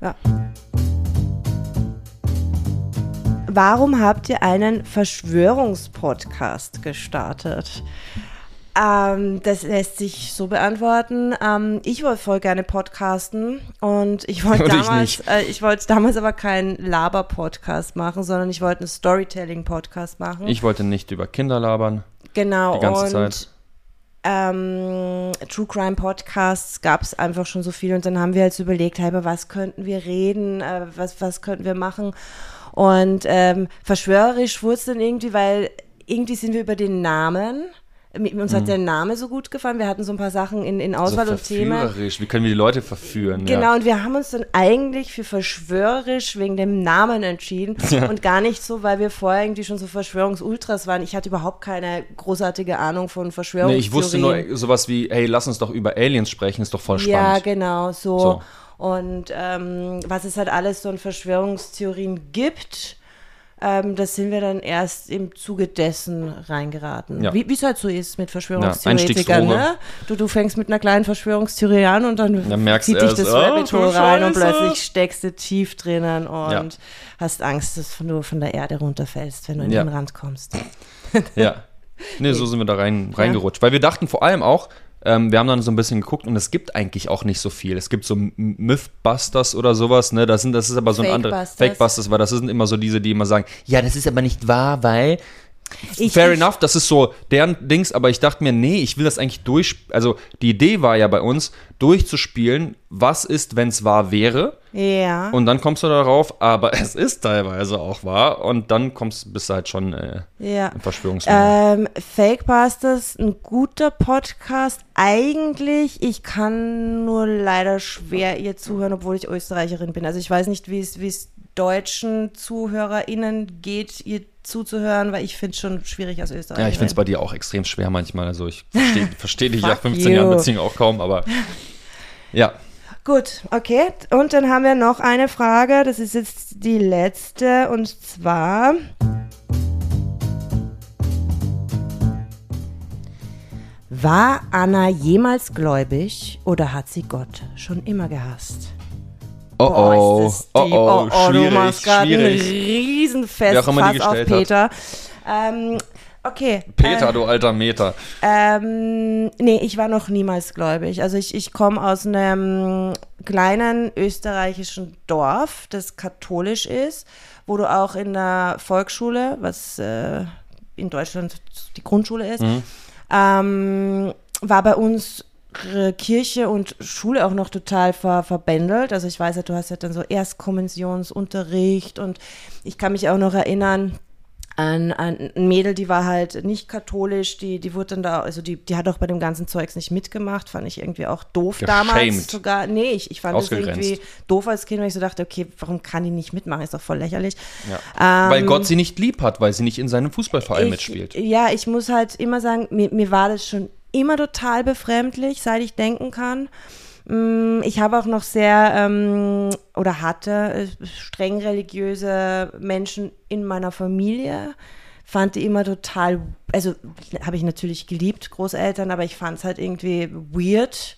Warum habt ihr einen Verschwörungspodcast gestartet? Das lässt sich so beantworten. Ich wollte voll gerne podcasten und ich wollte damals aber keinen Laber-Podcast machen, sondern ich wollte einen Storytelling-Podcast machen. Ich wollte nicht über Kinder labern. Genau. Die ganze Zeit. True Crime Podcasts gab es einfach schon so viel und dann haben wir jetzt überlegt, über was könnten wir reden, was könnten wir machen und verschwörerisch wurde es dann irgendwie, weil irgendwie sind wir über den Namen, uns hat der Name so gut gefallen, wir hatten so ein paar Sachen in Auswahl so und Themen. Verführerisch, wie können wir die Leute verführen? Genau, ja. und wir haben uns dann eigentlich für verschwörerisch wegen dem Namen entschieden und gar nicht so, weil wir vorher irgendwie schon so Verschwörungsultras waren. Ich hatte überhaupt keine großartige Ahnung von Verschwörungstheorien. Nee, ich wusste nur sowas wie, hey, lass uns doch über Aliens sprechen, ist doch voll spannend. Ja, genau, so. Und was es halt alles so an Verschwörungstheorien gibt, das sind wir dann erst im Zuge dessen reingeraten. Ja. Wie es halt so ist mit Verschwörungstheoretikern, Einstiegsdroge. ne? Du fängst mit einer kleinen Verschwörungstheorie an und dann merkst zieht dich das Rabbit Hole rein und Scheiße. plötzlich steckst du tief drinnen und hast Angst, dass du von der Erde runterfällst, wenn du in den Rand kommst. Ja. Nee, so sind wir da reingerutscht. Weil wir dachten vor allem auch, wir haben dann so ein bisschen geguckt und es gibt eigentlich auch nicht so viel. Es gibt so Mythbusters oder sowas, ne? Das ist aber so ein anderes. Fakebusters, weil das sind immer so diese, die immer sagen, ja, das ist aber nicht wahr, weil. Fair enough, das ist so deren Dings, aber ich dachte mir, nee, ich will das eigentlich also die Idee war ja bei uns, durchzuspielen, was ist, wenn es wahr wäre. Ja. Und dann kommst du darauf, aber es ist teilweise auch wahr und dann bist du halt schon im Verschwörungsmodus. Fakebusters, ein guter Podcast. Eigentlich, ich kann nur leider schwer ihr zuhören, obwohl ich Österreicherin bin. Also ich weiß nicht, wie es deutschen ZuhörerInnen geht, ihr zuzuhören, weil ich finde es schon schwierig als Österreicherin. Ja, ich finde es bei dir auch extrem schwer manchmal. Also ich verstehe dich nach 15 you. Jahren Beziehung auch kaum, aber ja. Gut, okay. Und dann haben wir noch eine Frage, das ist jetzt die letzte, und zwar: War Anna jemals gläubig oder hat sie Gott schon immer gehasst? Oh, ist das deep. Oh, schwierig, du machst gerade ein schwierig. Riesenfest Wer auch immer die Fass auf gestellt hat. Peter. Okay. Peter, du alter Meter. Nee, ich war noch niemals gläubig. Also ich komme aus einem kleinen österreichischen Dorf, das katholisch ist, wo du auch in der Volksschule, was in Deutschland die Grundschule ist, war bei uns Kirche und Schule auch noch total verbändelt. Also ich weiß ja, du hast ja dann so Erstkommunionsunterricht und ich kann mich auch noch erinnern an ein Mädel, die war halt nicht katholisch, die wurde dann da, also die hat auch bei dem ganzen Zeugs nicht mitgemacht, fand ich irgendwie auch doof damals sogar. Nee, ich fand das irgendwie doof als Kind, weil ich so dachte, okay, warum kann die nicht mitmachen, ist doch voll lächerlich. Ja. Weil Gott sie nicht lieb hat, weil sie nicht in seinem Fußballverein mitspielt. Ja, ich muss halt immer sagen, mir war das schon immer total befremdlich, seit ich denken kann. Ich habe auch noch oder hatte streng religiöse Menschen in meiner Familie, fand die immer total, also habe ich natürlich geliebt, Großeltern, aber ich fand es halt irgendwie weird.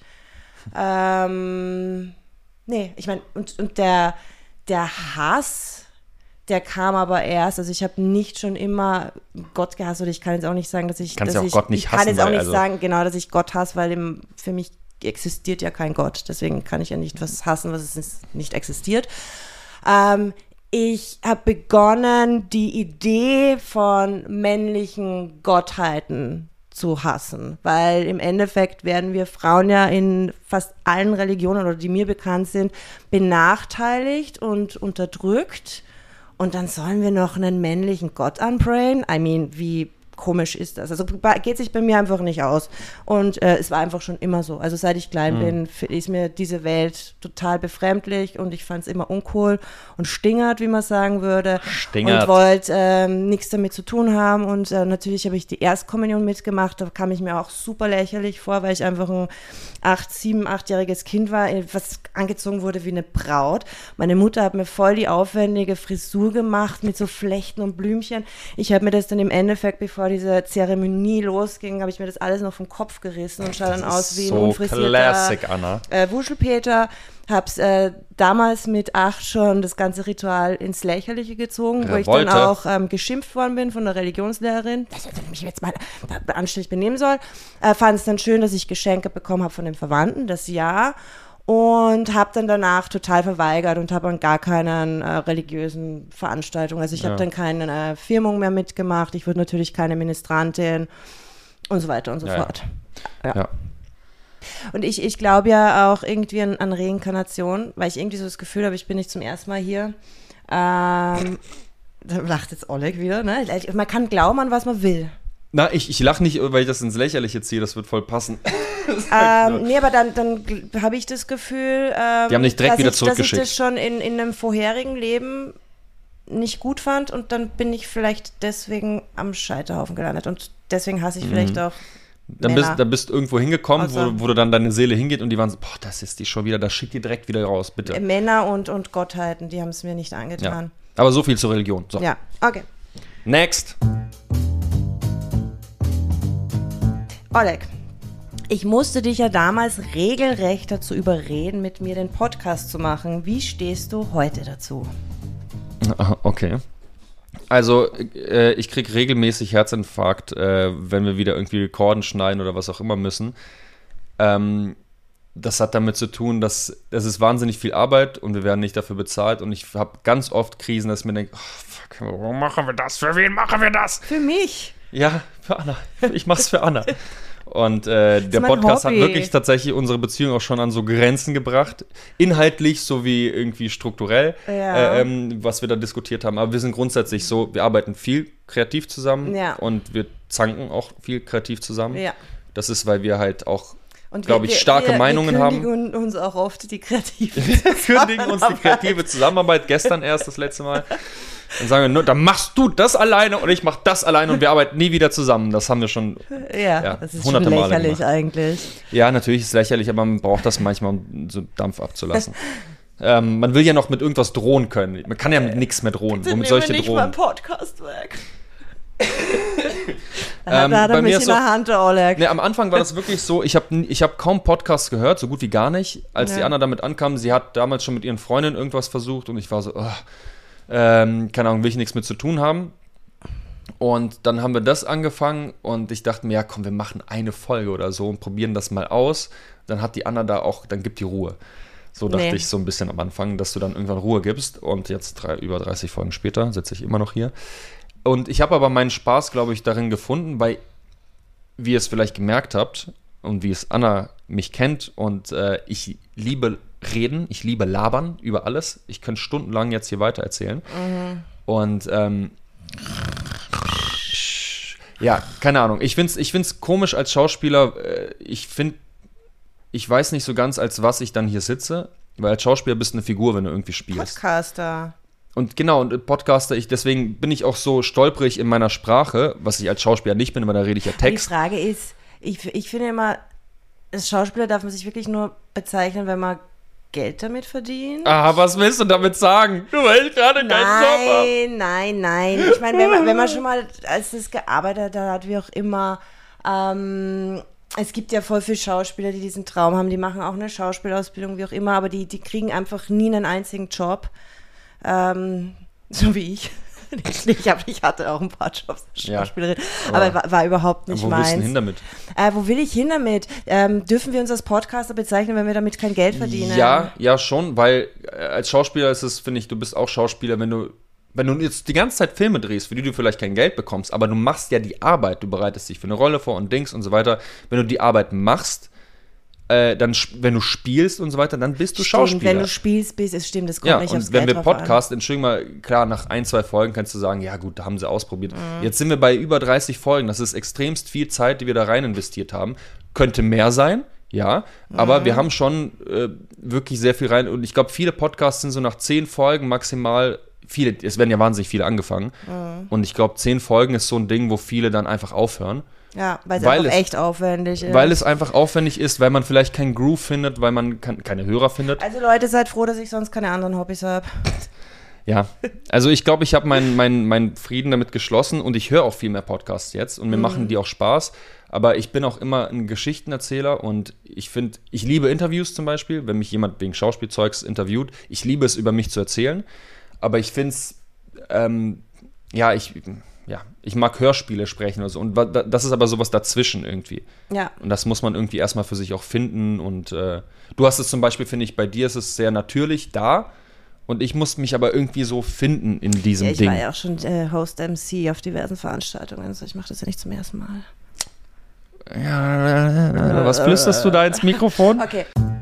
Nee, ich meine, und der Hass, der kam aber erst, also ich habe nicht schon immer Gott gehasst, oder ich kann jetzt auch nicht sagen, dass ich Kannst ja auch Gott nicht hassen. Ich kann jetzt auch nicht sagen, genau, dass ich Gott hasse, weil für mich existiert ja kein Gott. Deswegen kann ich ja nicht was hassen, was es nicht existiert. Ich habe begonnen, die Idee von männlichen Gottheiten zu hassen, weil im Endeffekt werden wir Frauen ja in fast allen Religionen, oder die mir bekannt sind, benachteiligt und unterdrückt. Und dann sollen wir noch einen männlichen Gott anprayen? I mean, wie komisch ist das? Also geht sich bei mir einfach nicht aus. Und es war einfach schon immer so. Also seit ich klein bin, ist mir diese Welt total befremdlich und ich fand es immer uncool und stingert, wie man sagen würde. Stingert. Und wollte nichts damit zu tun haben. Und natürlich habe ich die Erstkommunion mitgemacht. Da kam ich mir auch super lächerlich vor, weil ich einfach ein 8-jähriges Kind war, was angezogen wurde wie eine Braut. Meine Mutter hat mir voll die aufwendige Frisur gemacht mit so Flechten und Blümchen. Ich habe mir das dann im Endeffekt, bevor diese Zeremonie losging, habe ich mir das alles noch vom Kopf gerissen und sah dann aus wie ein unfrisierter Classic, Anna. Wuschelpeter. Hab's damals mit 8 schon das ganze Ritual ins Lächerliche gezogen, wo ich dann auch geschimpft worden bin von der Religionslehrerin, dass ich mich jetzt mal anständig benehmen soll. Fand es dann schön, dass ich Geschenke bekommen habe von den Verwandten, das Jahr. Und habe dann danach total verweigert und habe an gar keinen religiösen Veranstaltungen, also ich habe dann keine Firmung mehr mitgemacht, ich wurde natürlich keine Ministrantin und so weiter und so fort. Ja. Und ich glaube ja auch irgendwie an Reinkarnation, weil ich irgendwie so das Gefühl habe, ich bin nicht zum ersten Mal hier. Da lacht jetzt Oleg wieder, ne? Man kann glauben an was man will. Na, ich lache nicht, weil ich das ins Lächerliche ziehe, das wird voll passen. Nee, aber dann habe ich das Gefühl, die haben nicht direkt wieder zurückgeschickt. Dass ich das schon in einem vorherigen Leben nicht gut fand und dann bin ich vielleicht deswegen am Scheiterhaufen gelandet und deswegen hasse ich vielleicht auch Dann bist du irgendwo hingekommen, wo dann deine Seele hingeht und die waren so, boah, das ist die schon wieder, das schickt die direkt wieder raus, bitte. Männer und Gottheiten, die haben es mir nicht angetan. Ja. Aber so viel zur Religion. So. Ja, okay. Next. Oleg, ich musste dich ja damals regelrecht dazu überreden, mit mir den Podcast zu machen. Wie stehst du heute dazu? Okay. Also, ich kriege regelmäßig Herzinfarkt, wenn wir wieder irgendwie Rekorden schneiden oder was auch immer müssen. Das hat damit zu tun, dass es ist wahnsinnig viel Arbeit und wir werden nicht dafür bezahlt. Und ich habe ganz oft Krisen, dass ich mir denke, oh, fuck, warum machen wir das? Für wen machen wir das? Für mich. Ja, für Anna. Ich mach's für Anna. Und der Podcast Hobby. hat wirklich tatsächlich unsere Beziehung auch schon an so Grenzen gebracht. Inhaltlich sowie irgendwie strukturell, was wir da diskutiert haben. Aber wir sind grundsätzlich so, wir arbeiten viel kreativ zusammen und wir zanken auch viel kreativ zusammen. Ja. Das ist, weil wir halt auch, glaube ich, starke Meinungen haben. Wir kündigen uns auch oft die kreative Zusammenarbeit. Gestern erst, das letzte Mal. Dann sagen wir, dann machst du das alleine und ich mach das alleine und wir arbeiten nie wieder zusammen. Das haben wir schon das ist hunderte schon lächerlich Male eigentlich. Ja, natürlich ist es lächerlich, aber man braucht das manchmal, um so Dampf abzulassen. Man will ja noch mit irgendwas drohen können. Man kann ja mit nichts mehr drohen. Womit soll ich dir drohen? Nicht mein Podcast weg. Da hat er mich in der Hand, der Oleg. Ne, am Anfang war das wirklich so, ich hab kaum Podcasts gehört, so gut wie gar nicht. Als die Anna damit ankam, sie hat damals schon mit ihren Freundinnen irgendwas versucht und ich war so, keine Ahnung, will ich nichts mit zu tun haben. Und dann haben wir das angefangen und ich dachte mir, ja komm, wir machen eine Folge oder so und probieren das mal aus. Dann hat die Anna da auch, dann gibt die Ruhe. So dachte ich so ein bisschen am Anfang, dass du dann irgendwann Ruhe gibst. Und jetzt über 30 Folgen später sitze ich immer noch hier. Und ich habe aber meinen Spaß, glaube ich, darin gefunden, weil, wie ihr es vielleicht gemerkt habt und wie es Anna mich kennt und ich liebe reden, ich liebe labern über alles. Ich könnte stundenlang jetzt hier weiter erzählen. Und ja, keine Ahnung. Ich find's komisch als Schauspieler. Ich weiß nicht so ganz, als was ich dann hier sitze, weil als Schauspieler bist du eine Figur, wenn du irgendwie spielst. Podcaster. Und genau, und Podcaster, deswegen bin ich auch so stolperig in meiner Sprache, was ich als Schauspieler nicht bin, weil da rede ich ja Text. Die Frage ist, ich finde immer, als Schauspieler darf man sich wirklich nur bezeichnen, wenn man Geld damit verdient. Was willst du damit sagen? Du willst gerade keinen Job haben. Nein. Ich meine, wenn man schon mal als das gearbeitet hat, wie auch immer, es gibt ja voll viele Schauspieler, die diesen Traum haben, die machen auch eine Schauspielausbildung, wie auch immer, aber die kriegen einfach nie einen einzigen Job. So wie ich. Ich hatte auch ein paar Jobs als Schauspielerin, aber war überhaupt nicht meins. Wo willst du denn hin damit? Wo will ich hin damit? Dürfen wir uns als Podcaster bezeichnen, wenn wir damit kein Geld verdienen? Ja, schon, weil als Schauspieler ist es, finde ich, du bist auch Schauspieler, wenn du jetzt die ganze Zeit Filme drehst, für die du vielleicht kein Geld bekommst, aber du machst ja die Arbeit, du bereitest dich für eine Rolle vor und Dings und so weiter. Wenn du die Arbeit machst, dann, wenn du spielst und so weiter, dann bist du Schauspieler. Wenn du spielst, es stimmt, das kommt nicht aufs Geld drauf an. Wenn wir Podcast, entschuldigung mal, klar, nach 1-2 Folgen kannst du sagen, ja gut, da haben sie ausprobiert. Jetzt sind wir bei über 30 Folgen, das ist extremst viel Zeit, die wir da rein investiert haben. Könnte mehr sein, ja, aber wir haben schon wirklich sehr viel rein und ich glaube, viele Podcasts sind so nach 10 Folgen maximal, es werden ja wahnsinnig viele angefangen und ich glaube, 10 Folgen ist so ein Ding, wo viele dann einfach aufhören. Ja, weil es echt aufwendig ist. Weil es einfach aufwendig ist, weil man vielleicht keinen Groove findet, weil man keine Hörer findet. Also Leute, seid froh, dass ich sonst keine anderen Hobbys habe. Ja, also ich glaube, ich habe meinen Frieden damit geschlossen und ich höre auch viel mehr Podcasts jetzt und mir machen die auch Spaß. Aber ich bin auch immer ein Geschichtenerzähler und ich liebe Interviews zum Beispiel, wenn mich jemand wegen Schauspielzeugs interviewt. Ich liebe es, über mich zu erzählen. Aber ich finde es, ich mag Hörspiele sprechen oder so. Und das ist aber sowas dazwischen irgendwie. Ja. Und das muss man irgendwie erstmal für sich auch finden. Und du hast es zum Beispiel, finde ich, bei dir ist es sehr natürlich da. Und ich muss mich aber irgendwie so finden in diesem Ding. Ich war ja auch schon Host-MC auf diversen Veranstaltungen. Also ich mache das ja nicht zum ersten Mal. Ja, was flüsterst du da ins Mikrofon? Okay.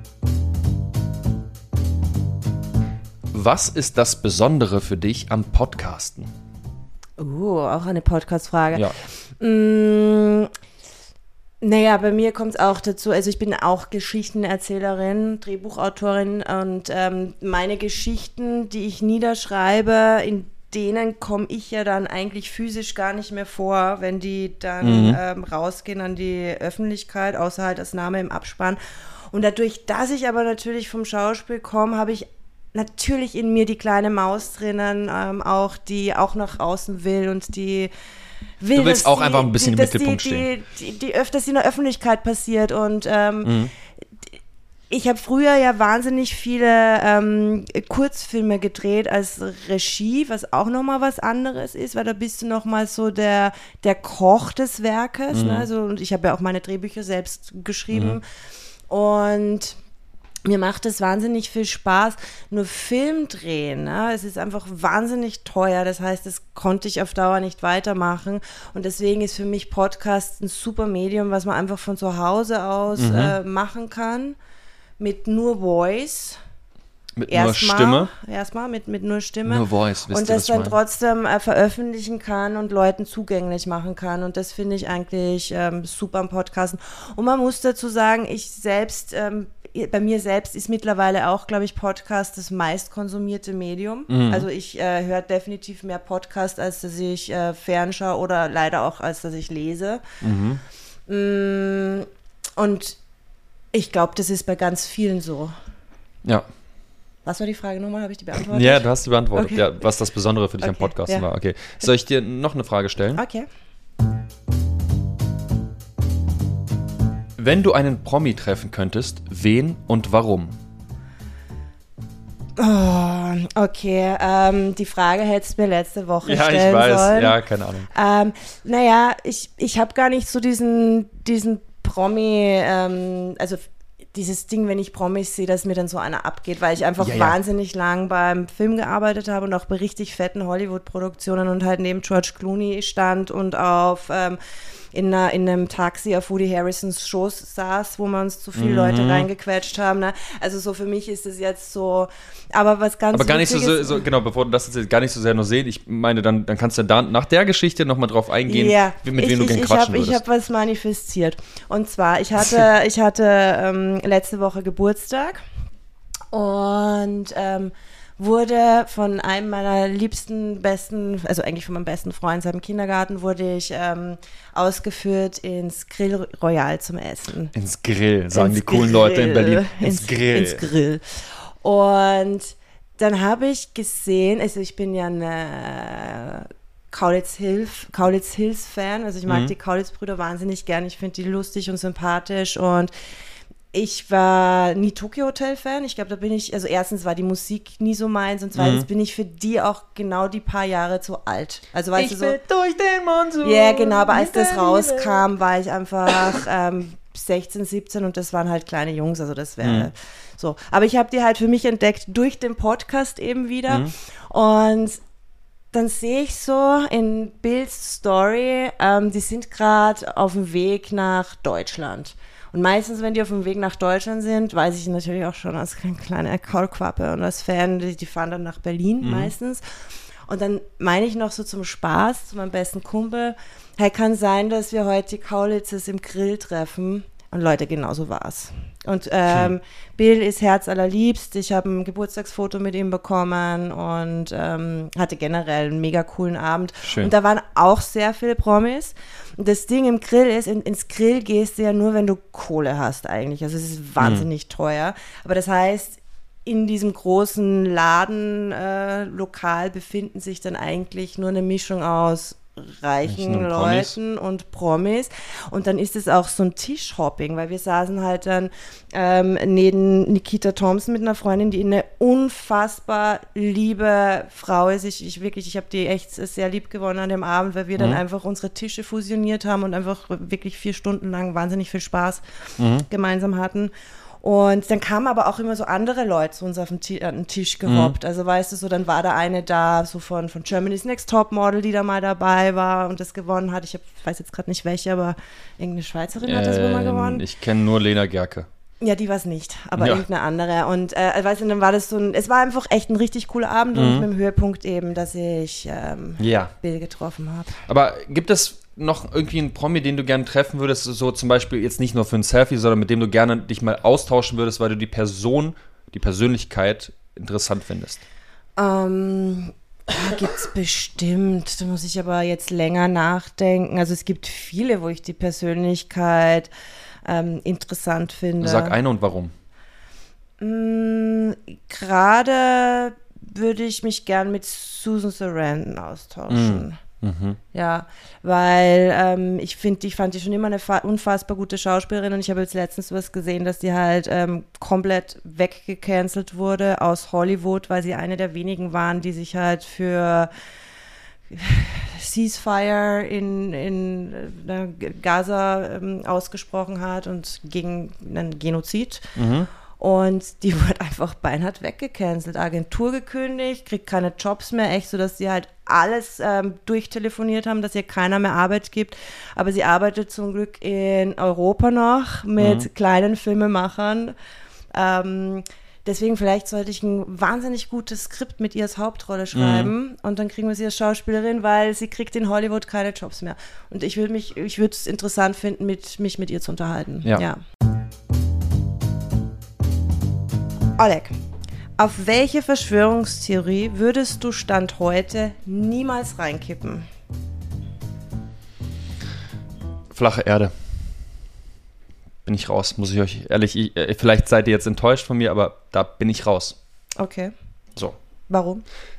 Was ist das Besondere für dich am Podcasten? Auch eine Podcast-Frage. Ja. Naja, bei mir kommt es auch dazu, also ich bin auch Geschichtenerzählerin, Drehbuchautorin und meine Geschichten, die ich niederschreibe, in denen komme ich ja dann eigentlich physisch gar nicht mehr vor, wenn die dann rausgehen an die Öffentlichkeit, außer halt das Name im Abspann. Und dadurch, dass ich aber natürlich vom Schauspiel komme, habe ich natürlich in mir die kleine Maus drinnen, auch die auch nach außen will und die will, du willst auch einfach ein bisschen im Mittelpunkt stehen. Die öfters in der Öffentlichkeit passiert und ich habe früher ja wahnsinnig viele Kurzfilme gedreht als Regie, was auch nochmal was anderes ist, weil da bist du nochmal so der Koch des Werkes, ne? Also, und ich habe ja auch meine Drehbücher selbst geschrieben und mir macht es wahnsinnig viel Spaß, nur Film drehen, ne? Es ist einfach wahnsinnig teuer, das heißt, das konnte ich auf Dauer nicht weitermachen und deswegen ist für mich Podcast ein super Medium, was man einfach von zu Hause aus machen kann, mit nur Voice. Mit nur Stimme? Erstmal mit nur Stimme. Nur Voice, wisst und ihr, das dann trotzdem veröffentlichen kann und Leuten zugänglich machen kann. Und das finde ich eigentlich super am Podcasten. Und man muss dazu sagen, ich selbst, bei mir selbst ist mittlerweile auch, glaube ich, Podcast das meistkonsumierte Medium. Also ich höre definitiv mehr Podcast, als dass ich fernschaue oder leider auch, als dass ich lese. Und ich glaube, das ist bei ganz vielen so. Ja. Was war die Frage nochmal? Habe ich die beantwortet? Ja, du hast die beantwortet. Okay. Ja, was das Besondere für dich am Podcasten war. Okay. Soll ich dir noch eine Frage stellen? Okay. Wenn du einen Promi treffen könntest, wen und warum? Oh, okay, die Frage hättest du mir letzte Woche stellen Ja, ich weiß. sollen. Ja, keine Ahnung. Naja, ich habe gar nicht so diesen Promi, also dieses Ding, wenn ich Promis sehe, dass mir dann so einer abgeht, weil ich einfach wahnsinnig lang beim Film gearbeitet habe und auch bei richtig fetten Hollywood-Produktionen und halt neben George Clooney stand und in einem Taxi auf Woody Harrisons Schoß saß, wo wir uns zu viele Leute reingequetscht haben. Ne? Also so für mich ist es jetzt so, aber was ganz Aber gar nicht Witziges, so, genau, bevor du das jetzt gar nicht so sehr nur sehen, ich meine, dann kannst du dann nach der Geschichte nochmal drauf eingehen, mit wem du gern quatschen würdest. Ich habe was manifestiert. Und zwar, ich hatte letzte Woche Geburtstag und wurde von einem meiner also eigentlich von meinem besten Freund, seinem Kindergarten, wurde ich ausgeführt ins Grill Royal zum Essen. Ins Grill, sagen die coolen Leute in Berlin. Ins Grill. Und dann habe ich gesehen, also ich bin ja eine Kaulitz Hills Fan, also ich mag die Kaulitz-Brüder wahnsinnig gern, ich finde die lustig und sympathisch und ich war nie Tokyo Hotel Fan. Ich glaube, da bin ich, also erstens war die Musik nie so meins und zweitens bin ich für die auch genau die paar Jahre zu alt. Also weißt du so, durch den Monsun. Ja, genau, aber als das rauskam, war ich einfach 16, 17 und das waren halt kleine Jungs, also das wäre so. Aber ich habe die halt für mich entdeckt durch den Podcast eben wieder und dann sehe ich so in Bills Story, die sind gerade auf dem Weg nach Deutschland. Und meistens, wenn die auf dem Weg nach Deutschland sind, weiß ich natürlich auch schon als kleine Kaulquappe und als Fan, die fahren dann nach Berlin meistens. Und dann meine ich noch so zum Spaß, zu meinem besten Kumpel, hey, kann sein, dass wir heute die Kaulitzes im Grill treffen. Und Leute, genau so war's. Und Bill ist herzallerliebst. Ich habe ein Geburtstagsfoto mit ihm bekommen und hatte generell einen mega coolen Abend. Schön. Und da waren auch sehr viele Promis. Und das Ding im Grill ist, ins Grill gehst du ja nur, wenn du Kohle hast eigentlich. Also es ist wahnsinnig teuer. Aber das heißt, in diesem großen Ladenlokal befinden sich dann eigentlich nur eine Mischung aus reichen Leuten und Promis und dann ist es auch so ein Tischhopping, weil wir saßen halt dann neben Nikita Thompson mit einer Freundin, die eine unfassbar liebe Frau ist. Ich habe die echt sehr lieb gewonnen an dem Abend, weil wir dann einfach unsere Tische fusioniert haben und einfach wirklich 4 Stunden lang wahnsinnig viel Spaß gemeinsam hatten. Und dann kamen aber auch immer so andere Leute zu uns auf den Tisch gehoppt. Also weißt du, so dann war da eine da, so von Germany's Next Topmodel, die da mal dabei war und das gewonnen hat. Ich weiß jetzt gerade nicht welche, aber irgendeine Schweizerin hat das wohl mal gewonnen. Ich kenne nur Lena Gerke. Ja, die war es nicht, aber irgendeine andere. Und weißt du, dann war das es war einfach echt ein richtig cooler Abend und mit dem Höhepunkt eben, dass ich Bill getroffen habe. Aber gibt es noch irgendwie einen Promi, den du gerne treffen würdest, so zum Beispiel jetzt nicht nur für ein Selfie, sondern mit dem du gerne dich mal austauschen würdest, weil du die Persönlichkeit interessant findest? Gibt's bestimmt. Da muss ich aber jetzt länger nachdenken. Also es gibt viele, wo ich die Persönlichkeit interessant finde. Sag eine und warum? Gerade würde ich mich gern mit Susan Sarandon austauschen. Ja, weil ich fand die schon immer eine unfassbar gute Schauspielerin und ich habe jetzt letztens was gesehen, dass die halt komplett weggecancelt wurde aus Hollywood, weil sie eine der wenigen waren, die sich halt für Ceasefire in Gaza ausgesprochen hat und gegen einen Genozid. Und die wird einfach beinhart weggecancelt, Agentur gekündigt, kriegt keine Jobs mehr, echt so, dass sie halt alles durchtelefoniert haben, dass ihr keiner mehr Arbeit gibt. Aber sie arbeitet zum Glück in Europa noch mit kleinen Filmemachern. Deswegen vielleicht sollte ich ein wahnsinnig gutes Skript mit ihr als Hauptrolle schreiben und dann kriegen wir sie als Schauspielerin, weil sie kriegt in Hollywood keine Jobs mehr. Und ich würde es interessant finden, mich mit ihr zu unterhalten. Ja. Oleg, auf welche Verschwörungstheorie würdest du Stand heute niemals reinkippen? Flache Erde. Bin ich raus, muss ich euch ehrlich, vielleicht seid ihr jetzt enttäuscht von mir, aber da bin ich raus. Okay. So. Warum?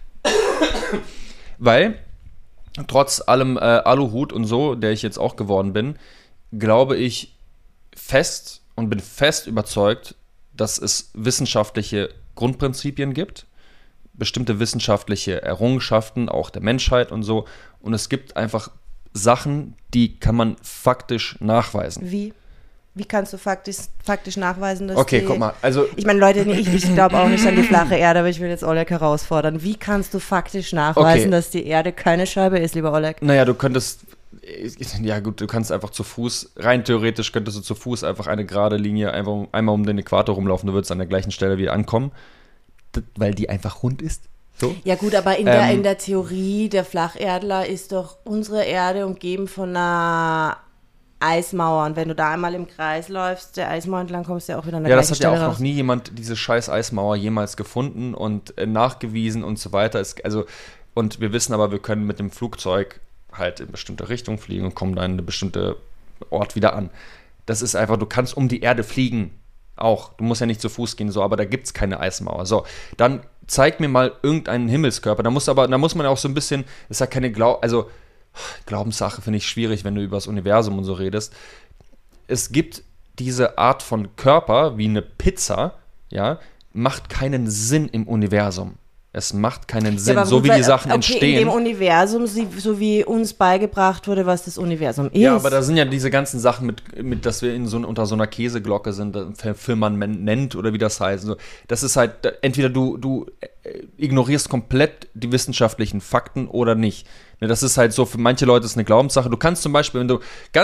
Weil, trotz allem Aluhut und so, der ich jetzt auch geworden bin, glaube ich fest und bin fest überzeugt, dass es wissenschaftliche Grundprinzipien gibt, bestimmte wissenschaftliche Errungenschaften, auch der Menschheit und so. Und es gibt einfach Sachen, die kann man faktisch nachweisen. Wie? Wie kannst du faktisch nachweisen, dass Okay, guck mal, also ich meine, Leute, ich glaube auch nicht an die flache Erde, aber ich will jetzt Oleg herausfordern. Wie kannst du faktisch nachweisen, dass die Erde keine Scheibe ist, lieber Oleg? naja, du könntest, ja gut, du kannst einfach zu Fuß, rein theoretisch könntest du zu Fuß einfach eine gerade Linie einfach einmal um den Äquator rumlaufen, du würdest an der gleichen Stelle wieder ankommen, weil die einfach rund ist. So. Ja gut, aber in der Theorie der Flacherdler ist doch unsere Erde umgeben von einer Eismauer. Und wenn du da einmal im Kreis läufst, der Eismauer entlang, kommst du ja auch wieder an der Ja, das gleichen hat ja Stelle auch raus. noch nie jemand diese scheiß Eismauer jemals gefunden und nachgewiesen und so weiter. Und wir wissen aber, wir können mit dem Flugzeug halt in bestimmte Richtung fliegen und kommen dann in eine bestimmte Ort wieder an. Das ist einfach, du kannst um die Erde fliegen auch. Du musst ja nicht zu Fuß gehen, so, aber da gibt es keine Eismauer. So, dann zeig mir mal irgendeinen Himmelskörper. Da muss man ja auch so ein bisschen, ist ja keine Glaubenssache, finde ich schwierig, wenn du über das Universum und so redest. Es gibt diese Art von Körper, wie eine Pizza, ja, macht keinen Sinn im Universum. Es macht keinen Sinn, aber so gut, wie die Sachen entstehen. In dem Universum, so wie uns beigebracht wurde, was das Universum ist. Ja, aber da sind ja diese ganzen Sachen mit dass wir unter so einer Käseglocke sind, Firmament oder wie das heißt. Das ist halt, entweder du ignorierst komplett die wissenschaftlichen Fakten oder nicht. Ne, das ist halt so, für manche Leute ist eine Glaubenssache. Du kannst zum Beispiel, wenn du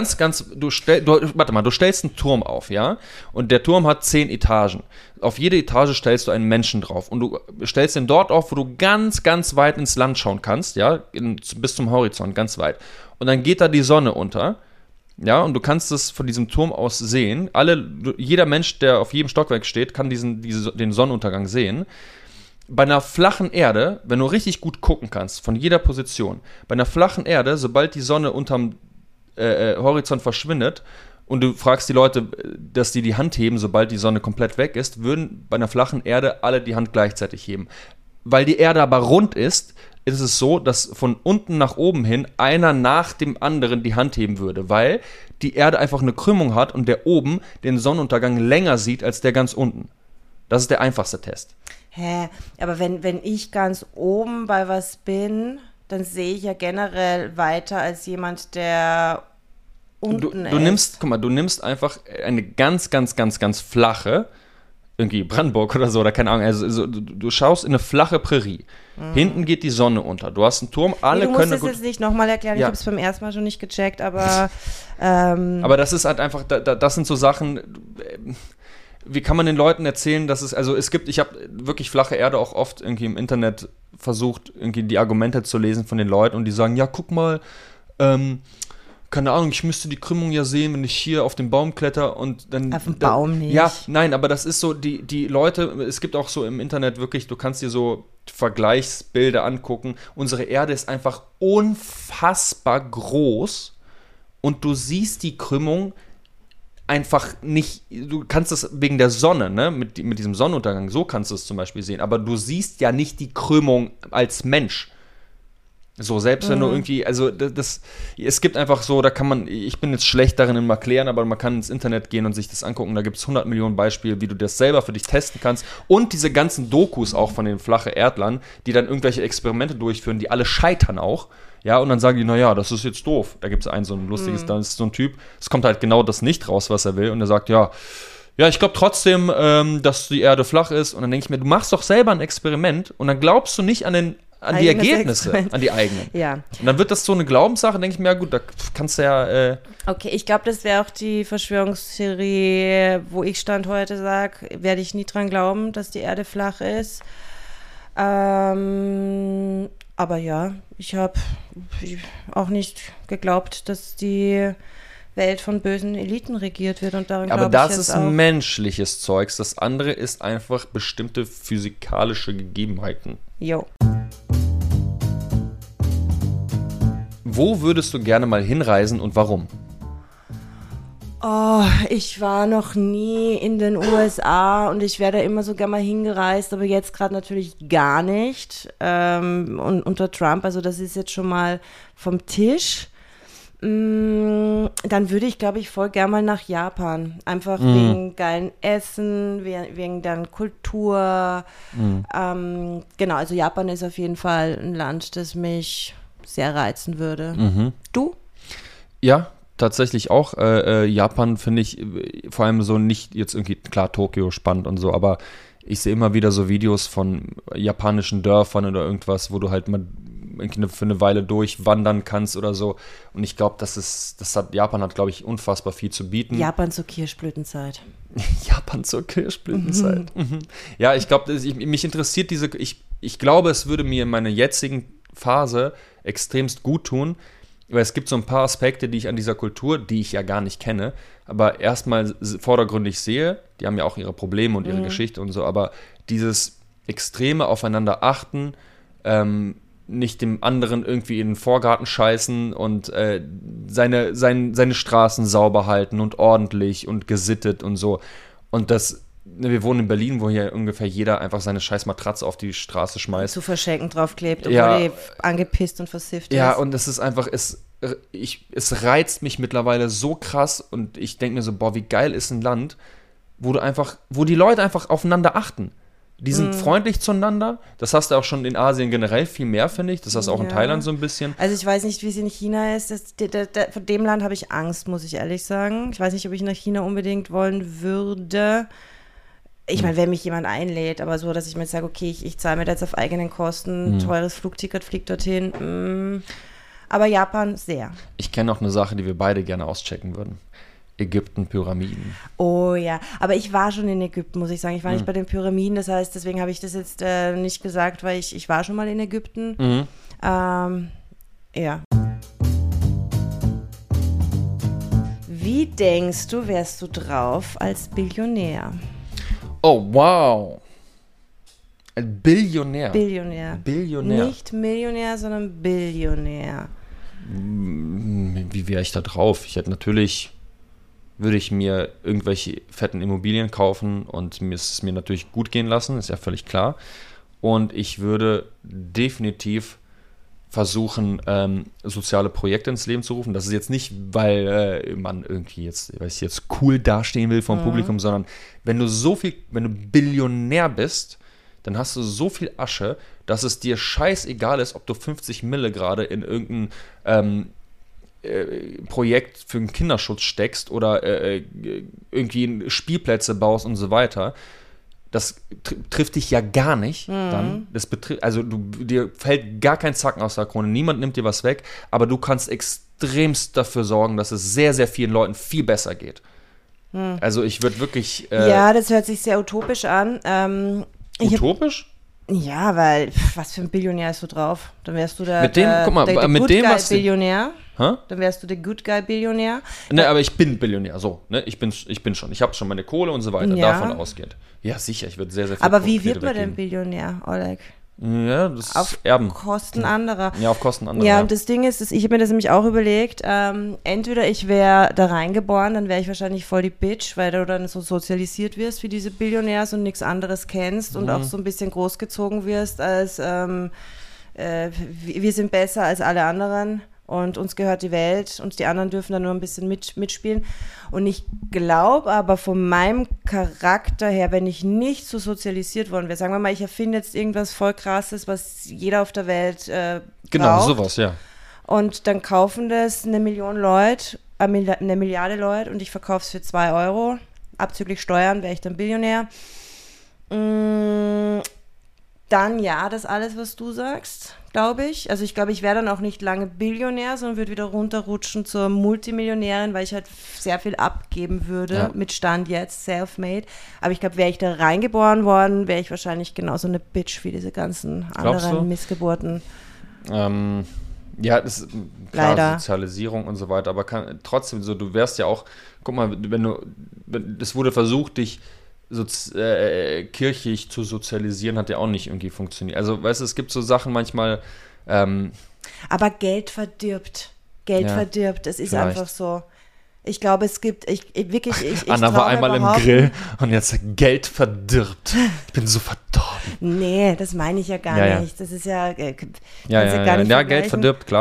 du stellst einen Turm auf, ja, und der Turm hat 10 Etagen. Auf jede Etage stellst du einen Menschen drauf und du stellst ihn dort auf, wo du ganz, ganz weit ins Land schauen kannst, ja, bis zum Horizont, ganz weit. Und dann geht da die Sonne unter, ja, und du kannst es von diesem Turm aus sehen. Jeder Mensch, der auf jedem Stockwerk steht, kann den Sonnenuntergang sehen. Bei einer flachen Erde, wenn du richtig gut gucken kannst, von jeder Position, bei einer flachen Erde, sobald die Sonne unterm Horizont verschwindet und du fragst die Leute, dass die Hand heben, sobald die Sonne komplett weg ist, würden bei einer flachen Erde alle die Hand gleichzeitig heben. Weil die Erde aber rund ist es so, dass von unten nach oben hin einer nach dem anderen die Hand heben würde, weil die Erde einfach eine Krümmung hat und der oben den Sonnenuntergang länger sieht als der ganz unten. Das ist der einfachste Test. Hä? Aber wenn ich ganz oben bei was bin, dann sehe ich ja generell weiter als jemand, der unten ist. Du nimmst einfach eine ganz, ganz, ganz, ganz flache, irgendwie Brandenburg oder so, oder keine Ahnung, also du schaust in eine flache Prärie. Hinten geht die Sonne unter. Du hast einen Turm, alle können... Du musst es jetzt nicht nochmal erklären, ich habe es beim ersten Mal schon nicht gecheckt, aber... Aber das ist halt einfach, das sind so Sachen... Wie kann man den Leuten erzählen, dass ich habe wirklich flache Erde auch oft irgendwie im Internet versucht, irgendwie die Argumente zu lesen von den Leuten und die sagen, ja, guck mal, keine Ahnung, ich müsste die Krümmung ja sehen, wenn ich hier auf den Baum kletter und dann... Auf den Baum nicht. Ja, nein, aber das ist so, die Leute, es gibt auch so im Internet wirklich, du kannst dir so Vergleichsbilder angucken, unsere Erde ist einfach unfassbar groß und du siehst die Krümmung einfach nicht, du kannst es wegen der Sonne, ne, mit diesem Sonnenuntergang, so kannst du es zum Beispiel sehen, aber du siehst ja nicht die Krümmung als Mensch. So, selbst wenn du irgendwie, es gibt einfach so, ich bin jetzt schlecht darin im Erklären, aber man kann ins Internet gehen und sich das angucken, da gibt es 100 Millionen Beispiele, wie du das selber für dich testen kannst und diese ganzen Dokus auch von den flachen Erdlern, die dann irgendwelche Experimente durchführen, die alle scheitern auch, ja, und dann sagen die, naja, das ist jetzt doof. Da gibt es so ein lustiges, da ist so ein Typ, es kommt halt genau das nicht raus, was er will und er sagt, ja, ich glaube trotzdem, dass die Erde flach ist und dann denke ich mir, du machst doch selber ein Experiment und dann glaubst du nicht an die Ergebnisse, an die eigenen. Ja. Und dann wird das so eine Glaubenssache, denke ich mir, ja gut, da kannst du ja... Okay, ich glaube, das wäre auch die Verschwörungstheorie, wo ich Stand heute sage, werde ich nie dran glauben, dass die Erde flach ist. Aber ja, ich habe auch nicht geglaubt, dass die Welt von bösen Eliten regiert wird und daran aber glaube ich das jetzt ist auch. Menschliches Zeugs. Das andere ist einfach bestimmte physikalische Gegebenheiten. Jo. Wo würdest du gerne mal hinreisen und warum? Oh, ich war noch nie in den USA und ich wäre da immer so gerne mal hingereist, aber jetzt gerade natürlich gar nicht. Und unter Trump, also das ist jetzt schon mal vom Tisch. Dann würde ich, glaube ich, voll gern mal nach Japan. Einfach wegen geilen Essen, wegen deren Kultur. Genau, also Japan ist auf jeden Fall ein Land, das mich sehr reizen würde. Du? Ja, tatsächlich auch. Japan finde ich vor allem so nicht jetzt irgendwie, klar, Tokio spannend und so, aber ich sehe immer wieder so Videos von japanischen Dörfern oder irgendwas, wo du halt mal für eine Weile durchwandern kannst oder so. Und ich glaube, Japan hat, glaube ich, unfassbar viel zu bieten. Japan zur Kirschblütenzeit. Japan zur Kirschblütenzeit. Ja, ich glaube, mich interessiert ich glaube, es würde mir in meiner jetzigen Phase extremst gut tun, weil es gibt so ein paar Aspekte, die ich an dieser Kultur, die ich ja gar nicht kenne, aber erstmal vordergründig sehe. Die haben ja auch ihre Probleme und ihre Geschichte und so, aber dieses extreme Aufeinander achten, nicht dem anderen irgendwie in den Vorgarten scheißen und seine Straßen sauber halten und ordentlich und gesittet und so. Und wir wohnen in Berlin, wo hier ungefähr jeder einfach seine scheiß Matratze auf die Straße schmeißt. Zu verschenken draufklebt, obwohl die angepisst und versifft ist. Ja, und es ist einfach, es reizt mich mittlerweile so krass und ich denke mir so, boah, wie geil ist ein Land, wo die Leute einfach aufeinander achten. Die sind freundlich zueinander. Das hast du auch schon in Asien generell viel mehr, finde ich. Das hast du auch in Thailand so ein bisschen. Also ich weiß nicht, wie es in China ist. Von dem Land habe ich Angst, muss ich ehrlich sagen. Ich weiß nicht, ob ich nach China unbedingt wollen würde. Ich meine, wenn mich jemand einlädt, aber so, dass ich mir jetzt sage, okay, ich zahle mir das jetzt auf eigenen Kosten, teures Flugticket, fliegt dorthin. Aber Japan sehr. Ich kenne auch eine Sache, die wir beide gerne auschecken würden. Ägypten, Pyramiden. Oh ja, aber ich war schon in Ägypten, muss ich sagen. Ich war nicht bei den Pyramiden, das heißt, deswegen habe ich das jetzt nicht gesagt, weil ich war schon mal in Ägypten. Ja. Wie denkst du, wärst du drauf als Billionär? Oh, wow. Ein Billionär. Billionär. Nicht Millionär, sondern Billionär. Wie wäre ich da drauf? Würde ich mir irgendwelche fetten Immobilien kaufen und es mir natürlich gut gehen lassen, ist ja völlig klar. Und ich würde definitiv versuchen, soziale Projekte ins Leben zu rufen. Das ist jetzt nicht, weil man irgendwie jetzt cool dastehen will vom Publikum, sondern wenn du Billionär bist, dann hast du so viel Asche, dass es dir scheißegal ist, ob du 50 Mille gerade in irgendein Projekt für den Kinderschutz steckst oder irgendwie Spielplätze baust und so weiter. Das trifft dich ja gar nicht dann. Dir fällt gar kein Zacken aus der Krone, niemand nimmt dir was weg, aber du kannst extremst dafür sorgen, dass es sehr, sehr vielen Leuten viel besser geht. Also ich würde wirklich... ja, das hört sich sehr utopisch an. Utopisch? Ja, weil, was für ein Billionär ist du drauf? Dann wärst du der Billionär. Hä? Dann wärst du der Good Guy Billionär. Ne, aber ich bin Billionär, so. Ne? Ich bin schon. Ich habe schon meine Kohle und so weiter, davon ausgehend. Ja, sicher, ich würde sehr, sehr viel Aber wie wird man denn Billionär, Oleg? Ja, das ist auf Erben. Kosten anderer. Ja, auf Kosten anderer. Ja, und das Ding ist, ich habe mir das nämlich auch überlegt, entweder ich wäre da reingeboren, dann wäre ich wahrscheinlich voll die Bitch, weil du dann so sozialisiert wirst wie diese Billionärs und nichts anderes kennst und auch so ein bisschen großgezogen wirst als wir sind besser als alle anderen. Und uns gehört die Welt und die anderen dürfen dann nur ein bisschen mitspielen. Und ich glaube aber von meinem Charakter her, wenn ich nicht so sozialisiert worden wäre, sagen wir mal, ich erfinde jetzt irgendwas voll Krasses, was jeder auf der Welt genau, braucht. Sowas, ja. Und dann kaufen das 1 Million Leute, 1 Milliarde Leute und ich verkaufe es für 2 Euro. Abzüglich Steuern wäre ich dann Billionär. Dann ja, das alles, was du sagst, glaube ich. Also ich glaube, ich wäre dann auch nicht lange Billionär, sondern würde wieder runterrutschen zur Multimillionärin, weil ich halt sehr viel abgeben würde, mit Stand jetzt, self-made. Aber ich glaube, wäre ich da reingeboren worden, wäre ich wahrscheinlich genauso eine Bitch wie diese ganzen anderen Missgeburten. Ja, das ist klar, leider. Sozialisierung und so weiter, aber trotzdem so, du wärst ja auch, guck mal, es wurde versucht, dich kirchlich zu sozialisieren, hat ja auch nicht irgendwie funktioniert. Also, weißt du, es gibt so Sachen manchmal. Aber Geld verdirbt. Verdirbt. Es ist vielleicht einfach so. Ich glaube, es gibt, ich Anna war einmal im Grill und jetzt Geld verdirbt. Ich bin so verdorben. Nee, das meine ich ja gar nicht. Das ist ja, ja, Geld verdirbt, klar.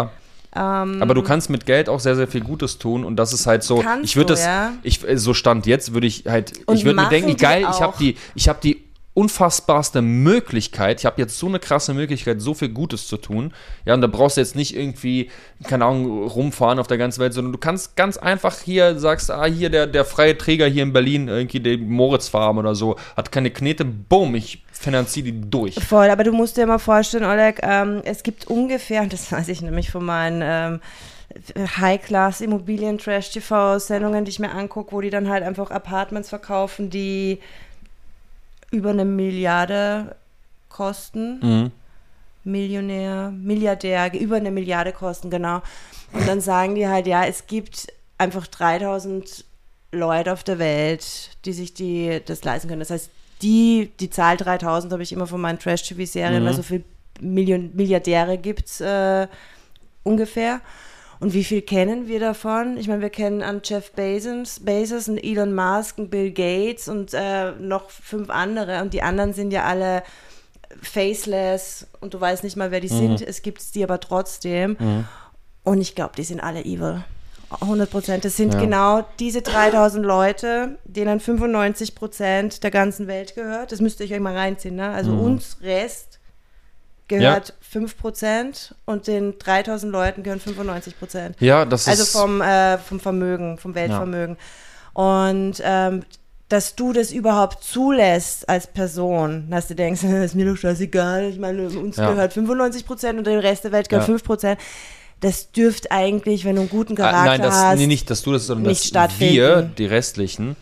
Aber du kannst mit Geld auch sehr, sehr viel Gutes tun und das ist halt so, so Stand jetzt würde ich halt, ich würde mir denken, geil, ich habe die unfassbarste Möglichkeit, ich habe jetzt so eine krasse Möglichkeit, so viel Gutes zu tun, ja, und da brauchst du jetzt nicht irgendwie, keine Ahnung, rumfahren auf der ganzen Welt, sondern du kannst ganz einfach hier, sagst, hier der freie Träger hier in Berlin, irgendwie die Moritz Farm oder so, hat keine Knete, boom, ich finanziere die durch. Voll, aber du musst dir mal vorstellen, Oleg, es gibt ungefähr, das weiß ich nämlich von meinen High-Class-Immobilien-Trash-TV-Sendungen, die ich mir angucke, wo die dann halt einfach Apartments verkaufen, die über 1 Milliarde kosten. Milliardär, über 1 Milliarde kosten, genau. Und dann sagen die halt, ja, es gibt einfach 3000 Leute auf der Welt, die sich das leisten können. Das heißt, die Zahl 3000 habe ich immer von meinen Trash-TV-Serien, weil so viele Milliardäre gibt es ungefähr. Und wie viel kennen wir davon? Ich meine, wir kennen an Jeff Bezos, einen Elon Musk, einen Bill Gates und noch 5 andere. Und die anderen sind ja alle faceless und du weißt nicht mal, wer die sind. Es gibt die aber trotzdem. Und ich glaube, die sind alle evil. 100%. Das sind genau diese 3000 Leute, denen 95% der ganzen Welt gehört. Das müsst ihr euch mal reinziehen. Ne? Also uns Rest gehört 5% und den 3000 Leuten gehören 95%. Ja, das also ist... vom Vermögen, vom Weltvermögen. Ja. Und dass du das überhaupt zulässt als Person, dass du denkst, das ist mir doch scheißegal, ich meine, uns gehört 95% und der Rest der Welt gehört 5%. Das dürfte eigentlich, wenn du einen guten Charakter hast, nicht, dass du das, sondern nicht dass wir, die restlichen,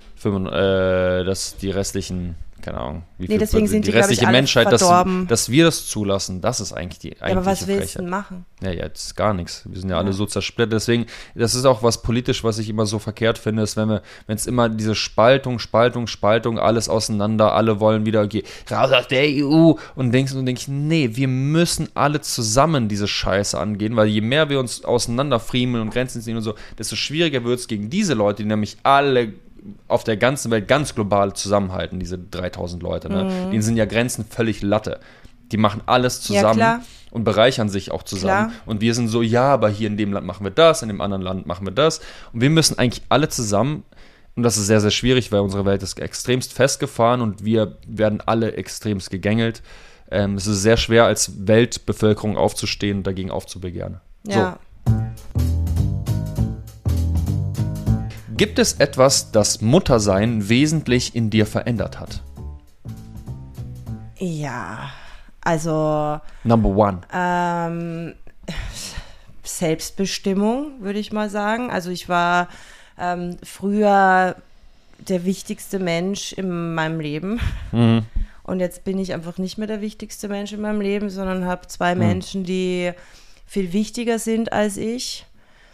keine Ahnung, wie viel deswegen sind die restliche Menschheit, verdorben. dass wir das zulassen, das ist eigentlich die eigentliche aber was willst du Frechheit. denn machen? Ja, jetzt gar nichts. Wir sind ja alle so zersplittert. Deswegen, das ist auch was politisch, was ich immer so verkehrt finde, ist, wenn es immer diese Spaltung, alles auseinander, alle wollen wieder, okay, raus aus der EU und denke ich, nee, wir müssen alle zusammen diese Scheiße angehen, weil je mehr wir uns auseinanderfriemeln und Grenzen ziehen und so, desto schwieriger wird es gegen diese Leute, die nämlich alle auf der ganzen Welt ganz global zusammenhalten, diese 3000 Leute. Ne? Denen sind ja Grenzen völlig Latte. Die machen alles zusammen und bereichern sich auch zusammen. Klar. Und wir sind so, ja, aber hier in dem Land machen wir das, in dem anderen Land machen wir das. Und wir müssen eigentlich alle zusammen, und das ist sehr, sehr schwierig, weil unsere Welt ist extremst festgefahren und wir werden alle extremst gegängelt. Es ist sehr schwer, als Weltbevölkerung aufzustehen und dagegen aufzubegehren. Ja. So. Gibt es etwas, das Muttersein wesentlich in dir verändert hat? Ja, also Number 1. Selbstbestimmung, würde ich mal sagen. Also ich war früher der wichtigste Mensch in meinem Leben. Und jetzt bin ich einfach nicht mehr der wichtigste Mensch in meinem Leben, sondern habe 2 Menschen, die viel wichtiger sind als ich.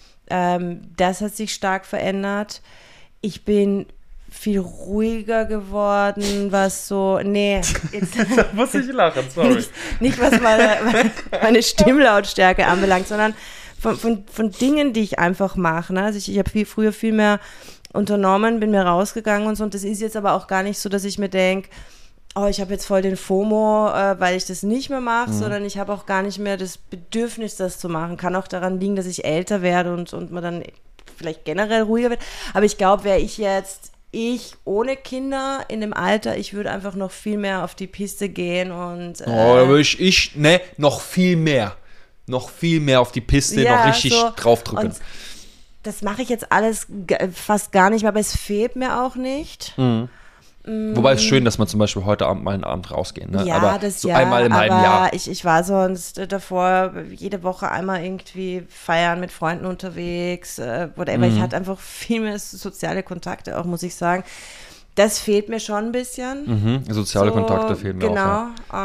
Das hat sich stark verändert. Ich bin viel ruhiger geworden, was so, jetzt da muss ich lachen, sorry. Nicht was meine Stimmlautstärke anbelangt, sondern von Dingen, die ich einfach mache. Ne? Also ich habe früher viel mehr unternommen, bin mir rausgegangen und so. Und das ist jetzt aber auch gar nicht so, dass ich mir denke, oh, ich habe jetzt voll den FOMO, weil ich das nicht mehr mache, sondern ich habe auch gar nicht mehr das Bedürfnis, das zu machen. Kann auch daran liegen, dass ich älter werde und man dann vielleicht generell ruhiger wird. Aber ich glaube, wäre ich ohne Kinder in dem Alter, ich würde einfach noch viel mehr auf die Piste gehen und da würde ich noch viel mehr auf die Piste, noch richtig so draufdrücken. Und das mache ich jetzt alles fast gar nicht mehr, aber es fehlt mir auch nicht. Wobei es ist schön, dass man zum Beispiel heute Abend mal einen Abend rausgehen. Ne? Ja, aber das so einmal im halben Jahr. Ich war sonst davor jede Woche einmal irgendwie feiern mit Freunden unterwegs, whatever. Ich hatte einfach viel mehr soziale Kontakte auch, muss ich sagen. Das fehlt mir schon ein bisschen. Soziale Kontakte fehlen mir auch.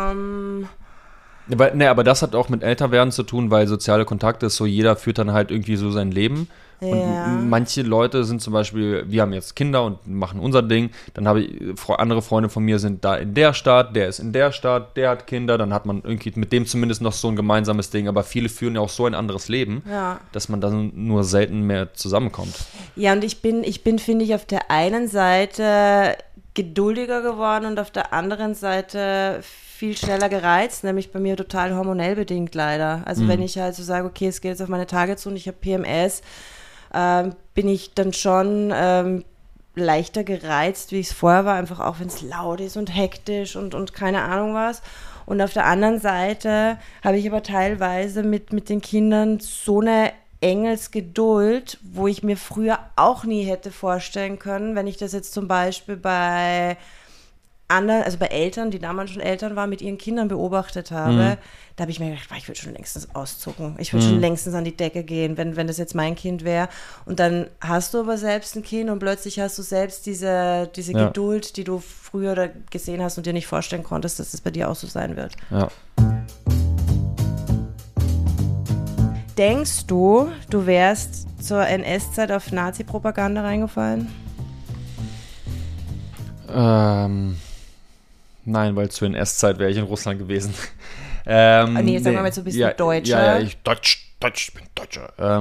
Genau. Aber das hat auch mit Älterwerden zu tun, weil soziale Kontakte ist so, jeder führt dann halt irgendwie so sein Leben. Und manche Leute sind zum Beispiel, wir haben jetzt Kinder und machen unser Ding, dann habe ich, andere Freunde von mir sind da in der Stadt, der ist in der Stadt, der hat Kinder, dann hat man irgendwie mit dem zumindest noch so ein gemeinsames Ding, aber viele führen ja auch so ein anderes Leben, dass man dann nur selten mehr zusammenkommt. Ja, und ich bin, finde ich, auf der einen Seite geduldiger geworden und auf der anderen Seite viel schneller gereizt, nämlich bei mir total hormonell bedingt leider. Also wenn ich halt so sage, okay, es geht jetzt auf meine Tage zu und ich habe PMS, bin ich dann schon leichter gereizt, wie ich es vorher war, einfach auch wenn es laut ist und hektisch und keine Ahnung was. Und auf der anderen Seite habe ich aber teilweise mit den Kindern so eine Engelsgeduld, wo ich mir früher auch nie hätte vorstellen können, wenn ich das jetzt zum Beispiel bei anderen, also bei Eltern, die damals schon Eltern waren, mit ihren Kindern beobachtet habe, da habe ich mir gedacht, ich würde schon längstens auszucken. Ich würde schon längstens an die Decke gehen, wenn das jetzt mein Kind wäre. Und dann hast du aber selbst ein Kind und plötzlich hast du selbst diese Geduld, die du früher gesehen hast und dir nicht vorstellen konntest, dass das bei dir auch so sein wird. Ja. Denkst du, du wärst zur NS-Zeit auf Nazi-Propaganda reingefallen? Nein, weil zur NS-Zeit wäre ich in Russland gewesen. Nee, sagen wir mal so ein bisschen Deutscher. Ja, ich bin Deutscher.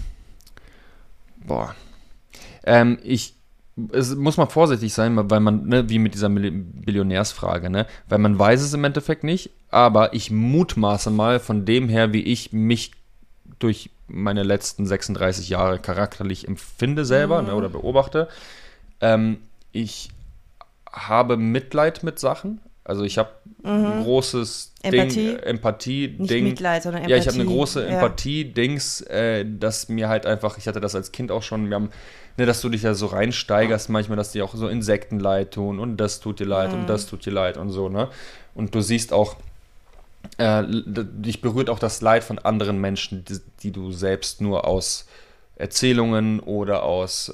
Es muss man vorsichtig sein, weil man, ne, wie mit dieser Billionärsfrage, ne, weil man weiß es im Endeffekt nicht, aber ich mutmaße mal von dem her, wie ich mich durch meine letzten 36 Jahre charakterlich empfinde selber, ne, oder beobachte. Ich habe Mitleid mit Sachen. Also ich habe ein großes Empathie-Ding. Nicht Mitleid, sondern Empathie. Ja, ich habe eine große Empathie-Dings, dass mir halt einfach, ich hatte das als Kind auch schon, wir haben, ne, dass du dich ja so reinsteigerst manchmal, dass dir auch so Insekten leid tun und das tut dir leid und das tut dir leid und so, ne? Und du siehst auch, dich berührt auch das Leid von anderen Menschen, die du selbst nur aus Erzählungen oder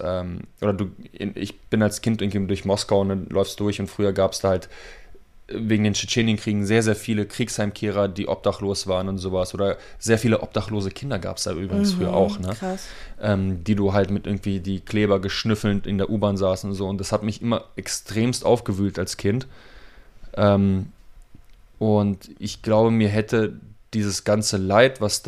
ich bin als Kind irgendwie durch Moskau und dann läufst durch und früher gab es da halt wegen den Tschetschenienkriegen sehr, sehr viele Kriegsheimkehrer, die obdachlos waren und sowas, oder sehr viele obdachlose Kinder gab es da übrigens früher auch, ne? Krass. Die du halt mit irgendwie die Kleber geschnüffelnd in der U-Bahn saßen und so, und das hat mich immer extremst aufgewühlt als Kind. Und ich glaube, mir hätte dieses ganze Leid, das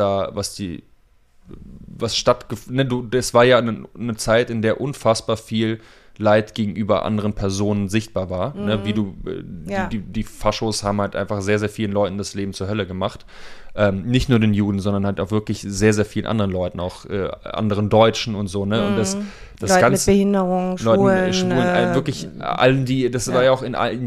war ja eine Zeit, in der unfassbar viel Leid gegenüber anderen Personen sichtbar war. Ne? Wie die Faschos haben halt einfach sehr, sehr vielen Leuten das Leben zur Hölle gemacht. Nicht nur den Juden, sondern halt auch wirklich sehr, sehr vielen anderen Leuten, auch anderen Deutschen und so. Ne? Und das Leute Ganze, mit Behinderung, Schwulen. Wirklich allen, das war ja auch in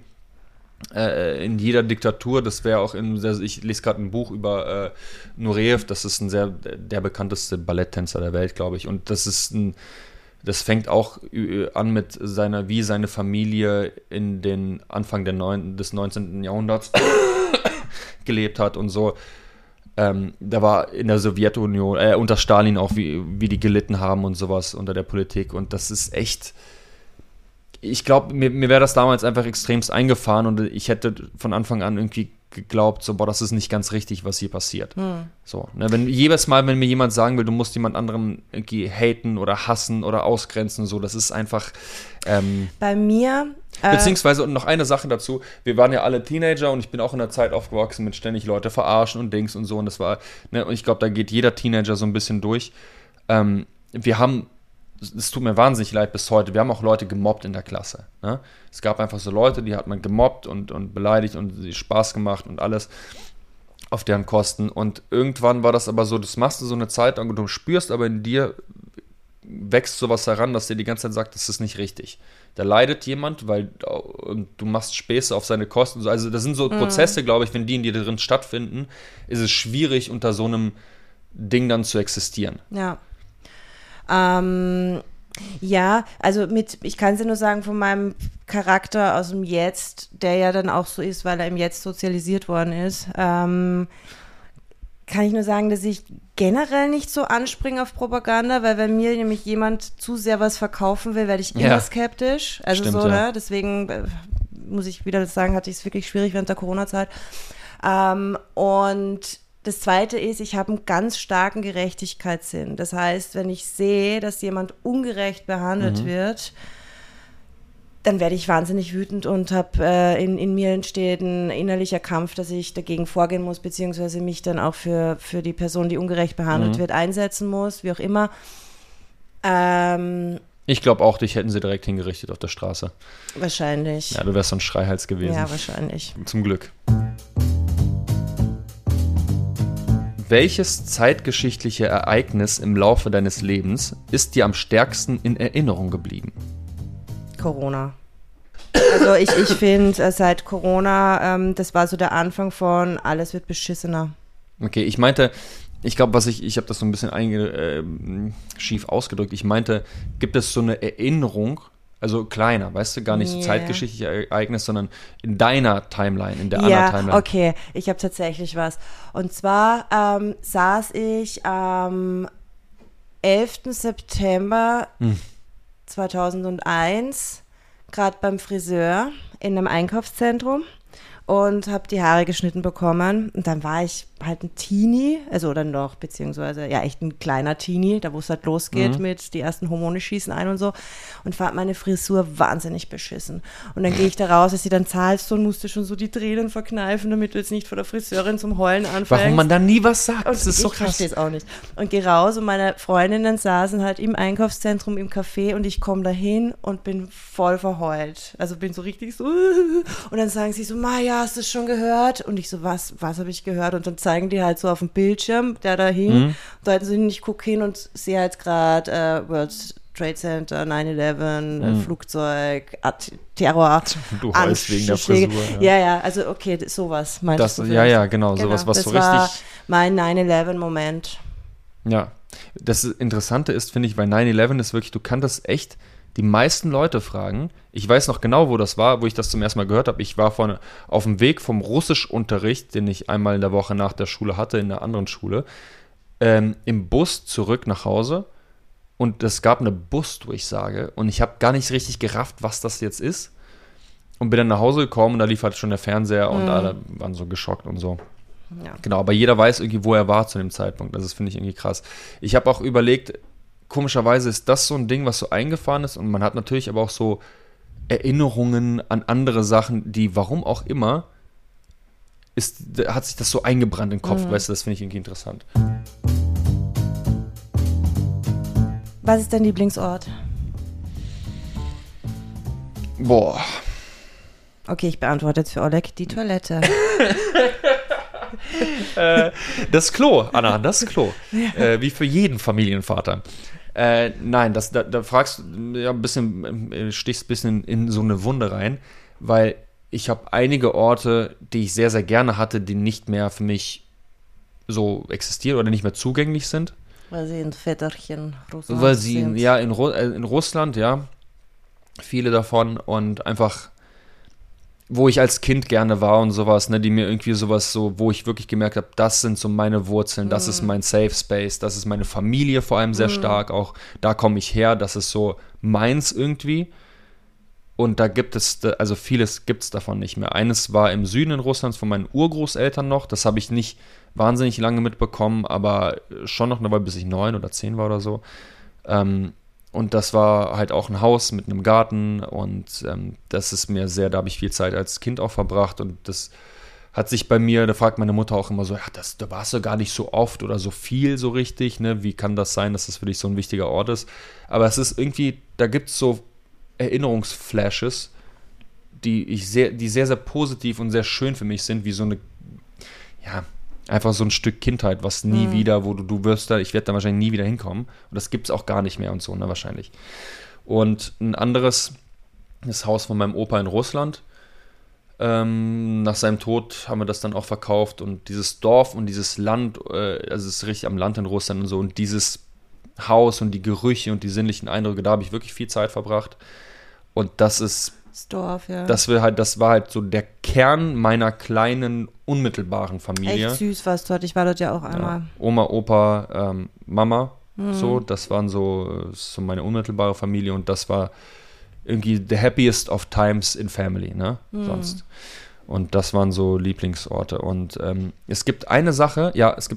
jeder Diktatur, das wäre auch ich lese gerade ein Buch über Nureyev, das ist der bekannteste Balletttänzer der Welt, glaube ich, und das fängt auch an mit wie seine Familie in den Anfang des 19. Jahrhunderts gelebt hat und so. Da war in der Sowjetunion, unter Stalin auch, wie die gelitten haben und sowas unter der Politik, und das ist echt. Ich glaube, mir wäre das damals einfach extremst eingefahren und ich hätte von Anfang an irgendwie geglaubt, so, das ist nicht ganz richtig, was hier passiert. So, ne, jedes Mal, wenn mir jemand sagen will, du musst jemand anderen irgendwie haten oder hassen oder ausgrenzen, so, das ist einfach. Bei mir. Beziehungsweise, und noch eine Sache dazu, wir waren ja alle Teenager und ich bin auch in der Zeit aufgewachsen mit ständig Leute verarschen und Dings und so, und das war, ne, und ich glaube, da geht jeder Teenager so ein bisschen durch. Es tut mir wahnsinnig leid bis heute, wir haben auch Leute gemobbt in der Klasse. Ne? Es gab einfach so Leute, die hat man gemobbt und beleidigt und sie Spaß gemacht und alles auf deren Kosten. Und irgendwann war das aber so, das machst du so eine Zeit lang und du spürst aber in dir, wächst sowas heran, dass dir die ganze Zeit sagt, das ist nicht richtig. Da leidet jemand, und du machst Späße auf seine Kosten. Also das sind so Prozesse, glaube ich, wenn die in dir drin stattfinden, ist es schwierig, unter so einem Ding dann zu existieren. Ja. Ja, also ich kann es dir nur sagen, von meinem Charakter aus dem Jetzt, der ja dann auch so ist, weil er im Jetzt sozialisiert worden ist, kann ich nur sagen, dass ich generell nicht so anspringe auf Propaganda, weil wenn mir nämlich jemand zu sehr was verkaufen will, werde ich immer skeptisch. Also stimmt, so, ne? Deswegen muss ich wieder sagen, hatte ich es wirklich schwierig während der Corona-Zeit. Und das Zweite ist, ich habe einen ganz starken Gerechtigkeitssinn. Das heißt, wenn ich sehe, dass jemand ungerecht behandelt wird, dann werde ich wahnsinnig wütend und habe in mir entsteht ein innerlicher Kampf, dass ich dagegen vorgehen muss, beziehungsweise mich dann auch für die Person, die ungerecht behandelt wird, einsetzen muss, wie auch immer. Ich glaube auch, dich hätten sie direkt hingerichtet auf der Straße. Wahrscheinlich. Ja, du wärst so ein Schreihals gewesen. Ja, wahrscheinlich. Zum Glück. Welches zeitgeschichtliche Ereignis im Laufe deines Lebens ist dir am stärksten in Erinnerung geblieben? Corona. Also ich finde, seit Corona, das war so der Anfang von alles wird beschissener. Okay, ich meinte, ich glaube, ich habe das so ein bisschen schief ausgedrückt. Ich meinte, gibt es so eine Erinnerung, also kleiner, weißt du, gar nicht so zeitgeschichtliche Ereignis, sondern in deiner Timeline, in der anderen Timeline. Ja, okay, ich habe tatsächlich was. Und zwar saß ich am 11. September 2001 gerade beim Friseur in einem Einkaufszentrum und habe die Haare geschnitten bekommen. Und dann war ich halt ein Teenie, also oder noch, beziehungsweise ja echt ein kleiner Teenie, da wo es halt losgeht mit die ersten Hormone schießen ein und so. Und fand meine Frisur wahnsinnig beschissen. Und dann gehe ich da raus, als sie dann zahlst und musste schon so die Tränen verkneifen, damit du jetzt nicht vor der Friseurin zum Heulen anfängst. Warum man da nie was sagt, das ist so krass. Ich verstehe es auch nicht. Und gehe raus und meine Freundinnen saßen halt im Einkaufszentrum, im Café und ich komme da hin und bin voll verheult. Also bin so richtig so und dann sagen sie so, Maja, hast du es schon gehört? Und ich so, was habe ich gehört? Und dann zeigen die halt so auf dem Bildschirm, der da hing. Da hatten sie hin, ich gucke hin und sehe halt gerade World Trade Center, 9/11, Flugzeug, Terror. Du heulst wegen der Frisur. Ja, also okay, sowas meintest du. Ja, genau, sowas, was so richtig... Das war mein 9/11-Moment. Ja, das Interessante ist, finde ich, bei 9/11 ist wirklich, du kannst das echt die meisten Leute fragen. Ich weiß noch genau, wo das war, wo ich das zum ersten Mal gehört habe. Ich war auf dem Weg vom Russischunterricht, den ich einmal in der Woche nach der Schule hatte, in einer anderen Schule, im Bus zurück nach Hause und es gab eine Busdurchsage und ich habe gar nicht richtig gerafft, was das jetzt ist und bin dann nach Hause gekommen und da lief halt schon der Fernseher und alle waren so geschockt und so. Ja. Genau, aber jeder weiß irgendwie, wo er war zu dem Zeitpunkt. Das finde ich irgendwie krass. Ich habe auch überlegt, komischerweise ist das so ein Ding, was so eingefahren ist und man hat natürlich aber auch so Erinnerungen an andere Sachen, die, warum auch immer, hat sich das so eingebrannt im Kopf, weißt du, das finde ich irgendwie interessant. Was ist dein Lieblingsort? Boah. Okay, ich beantworte jetzt für Oleg die Toilette. Das Klo, Anna, das Klo. Wie für jeden Familienvater. Nein, da fragst du ja ein bisschen, stichst ein bisschen in so eine Wunde rein, weil ich habe einige Orte, die ich sehr, sehr gerne hatte, die nicht mehr für mich so existieren oder nicht mehr zugänglich sind. Weil sie in Väterchen Russland Weil sie, sind. ja, in Russland, ja, viele davon und einfach, wo ich als Kind gerne war und sowas, ne, die mir irgendwie sowas so, wo ich wirklich gemerkt habe, das sind so meine Wurzeln, das ist mein Safe Space, das ist meine Familie vor allem sehr stark, auch da komme ich her, das ist so meins irgendwie und da gibt es, also vieles gibt es davon nicht mehr. Eines war im Süden Russlands von meinen Urgroßeltern noch, das habe ich nicht wahnsinnig lange mitbekommen, aber schon noch eine Weile, bis ich 9 oder 10 war oder so. Und das war halt auch ein Haus mit einem Garten und das ist mir sehr, da habe ich viel Zeit als Kind auch verbracht und das hat sich bei mir, da fragt meine Mutter auch immer so, ja, da warst du gar nicht so oft oder so viel so richtig, ne? Wie kann das sein, dass das für dich so ein wichtiger Ort ist? Aber es ist irgendwie, da gibt es so Erinnerungsflashes, die sehr, sehr positiv und sehr schön für mich sind, wie so eine, ja, einfach so ein Stück Kindheit, was nie wieder, wo ich werde da wahrscheinlich nie wieder hinkommen. Und das gibt es auch gar nicht mehr und so, ne, wahrscheinlich. Und ein anderes, das Haus von meinem Opa in Russland. Nach seinem Tod haben wir das dann auch verkauft. Und dieses Dorf und dieses Land, also es ist richtig am Land in Russland und so. Und dieses Haus und die Gerüche und die sinnlichen Eindrücke, da habe ich wirklich viel Zeit verbracht. Und das ist Das Dorf, ja. das war halt so der Kern meiner kleinen, unmittelbaren Familie. Echt süß warst du dort. Ich war dort ja auch einmal. Ja. Oma, Opa, Mama, so, das waren so meine unmittelbare Familie und das war irgendwie the happiest of times in family, ne, sonst. Und das waren so Lieblingsorte und es gibt eine Sache,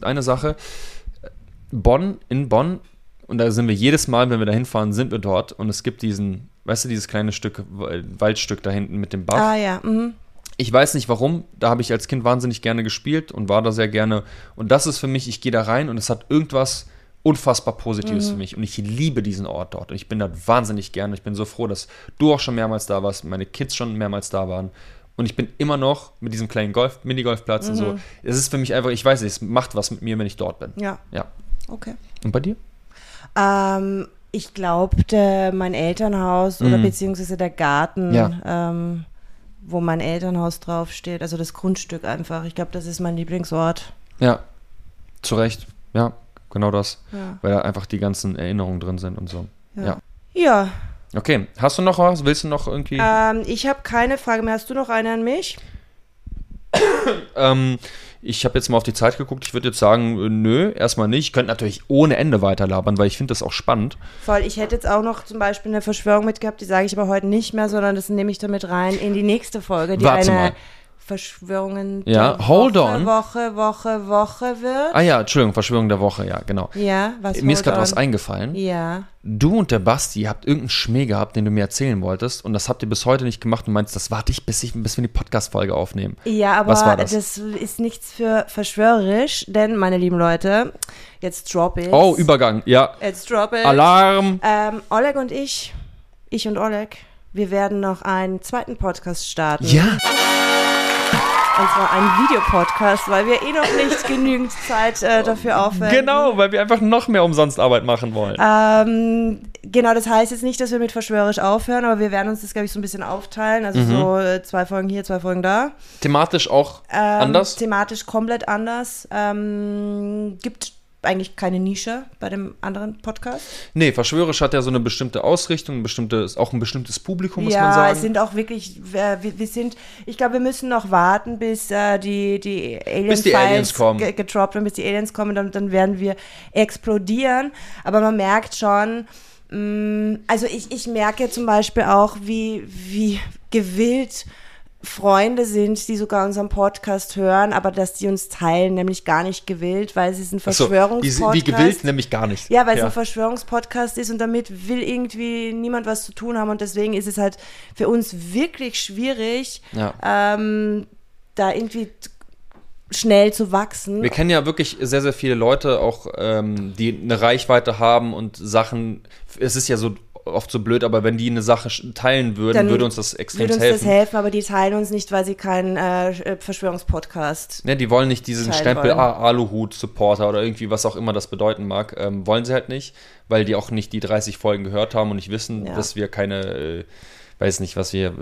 in Bonn, und da sind wir jedes Mal, wenn wir da hinfahren, sind wir dort und es gibt dieses kleine Stück, Waldstück da hinten mit dem Bach. Ah ja, Ich weiß nicht warum, da habe ich als Kind wahnsinnig gerne gespielt und war da sehr gerne. Und das ist für mich, ich gehe da rein und es hat irgendwas unfassbar Positives für mich und ich liebe diesen Ort dort und ich bin da wahnsinnig gern. Ich bin so froh, dass du auch schon mehrmals da warst, meine Kids schon mehrmals da waren und ich bin immer noch mit diesem kleinen Minigolfplatz und so. Es ist für mich einfach, ich weiß nicht, es macht was mit mir, wenn ich dort bin. Ja. Ja. Okay. Und bei dir? Ich glaube, mein Elternhaus oder beziehungsweise der Garten, wo mein Elternhaus draufsteht, also das Grundstück einfach. Ich glaube, das ist mein Lieblingsort. Ja, zu Recht. Ja, genau das. Ja. Weil da einfach die ganzen Erinnerungen drin sind und so. Ja. Okay, hast du noch was? Willst du noch irgendwie? Ich habe keine Frage mehr. Hast du noch eine an mich? Ich habe jetzt mal auf die Zeit geguckt. Ich würde jetzt sagen, nö, erstmal nicht. Ich könnte natürlich ohne Ende weiterlabern, weil ich finde das auch spannend. Voll, ich hätte jetzt auch noch zum Beispiel eine Verschwörung mitgehabt, die sage ich aber heute nicht mehr, sondern das nehme ich damit rein in die nächste Folge, die Warte eine mal. Verschwörungen Ja, der hold Woche, on. Woche wird. Ah ja, Entschuldigung, Verschwörung der Woche, ja, genau. Ja, was Mir ist hold gerade on? was eingefallen. Ja. Du und der Basti habt irgendeinen Schmäh gehabt, den du mir erzählen wolltest und das habt ihr bis heute nicht gemacht und meinst, das warte ich, bis wir die Podcast-Folge aufnehmen. Ja, aber Was war das? ist nichts für verschwörerisch, denn, meine lieben Leute, jetzt drop it. Oh, Übergang, ja. Jetzt drop it. Alarm. Oleg und ich und Oleg, wir werden noch einen zweiten Podcast starten. Ja. Und zwar einen Videopodcast, weil wir noch nicht genügend Zeit dafür aufwenden. Genau, weil wir einfach noch mehr Umsonstarbeit machen wollen. Genau, das heißt jetzt nicht, dass wir mit verschwörerisch aufhören, aber wir werden uns das, glaube ich, so ein bisschen aufteilen. Also so 2 Folgen hier, 2 Folgen da. Thematisch auch anders? Thematisch komplett anders. Gibt eigentlich keine Nische bei dem anderen Podcast. Nee, verschwörerisch hat ja so eine bestimmte Ausrichtung, auch ein bestimmtes Publikum, muss man Ja, sagen. es sind auch wirklich, ich glaube, wir müssen noch warten, bis die Aliens kommen. gedroppt werden, bis die Aliens kommen, dann werden wir explodieren. Aber man merkt schon, also ich merke zum Beispiel auch, wie gewillt Freunde sind, die sogar unseren Podcast hören, aber dass die uns teilen, nämlich gar nicht gewillt, weil es ist ein Verschwörungspodcast. Wie gewillt, nämlich gar nicht. Ja, weil es ein Verschwörungspodcast ist und damit will irgendwie niemand was zu tun haben und deswegen ist es halt für uns wirklich schwierig, da irgendwie schnell zu wachsen. Wir kennen ja wirklich sehr, sehr viele Leute auch, die eine Reichweite haben und Sachen, es ist ja so oft so blöd, aber wenn die eine Sache teilen würden, Dann würde uns das extrem würde uns helfen. das helfen, aber die teilen uns nicht, weil sie keinen Verschwörungspodcast. Ja, die wollen nicht diesen teilen Stempel wollen. Aluhut-Supporter oder irgendwie, was auch immer das bedeuten mag, wollen sie halt nicht, weil die auch nicht die 30 Folgen gehört haben und nicht wissen, dass wir keine, weiß nicht, was wir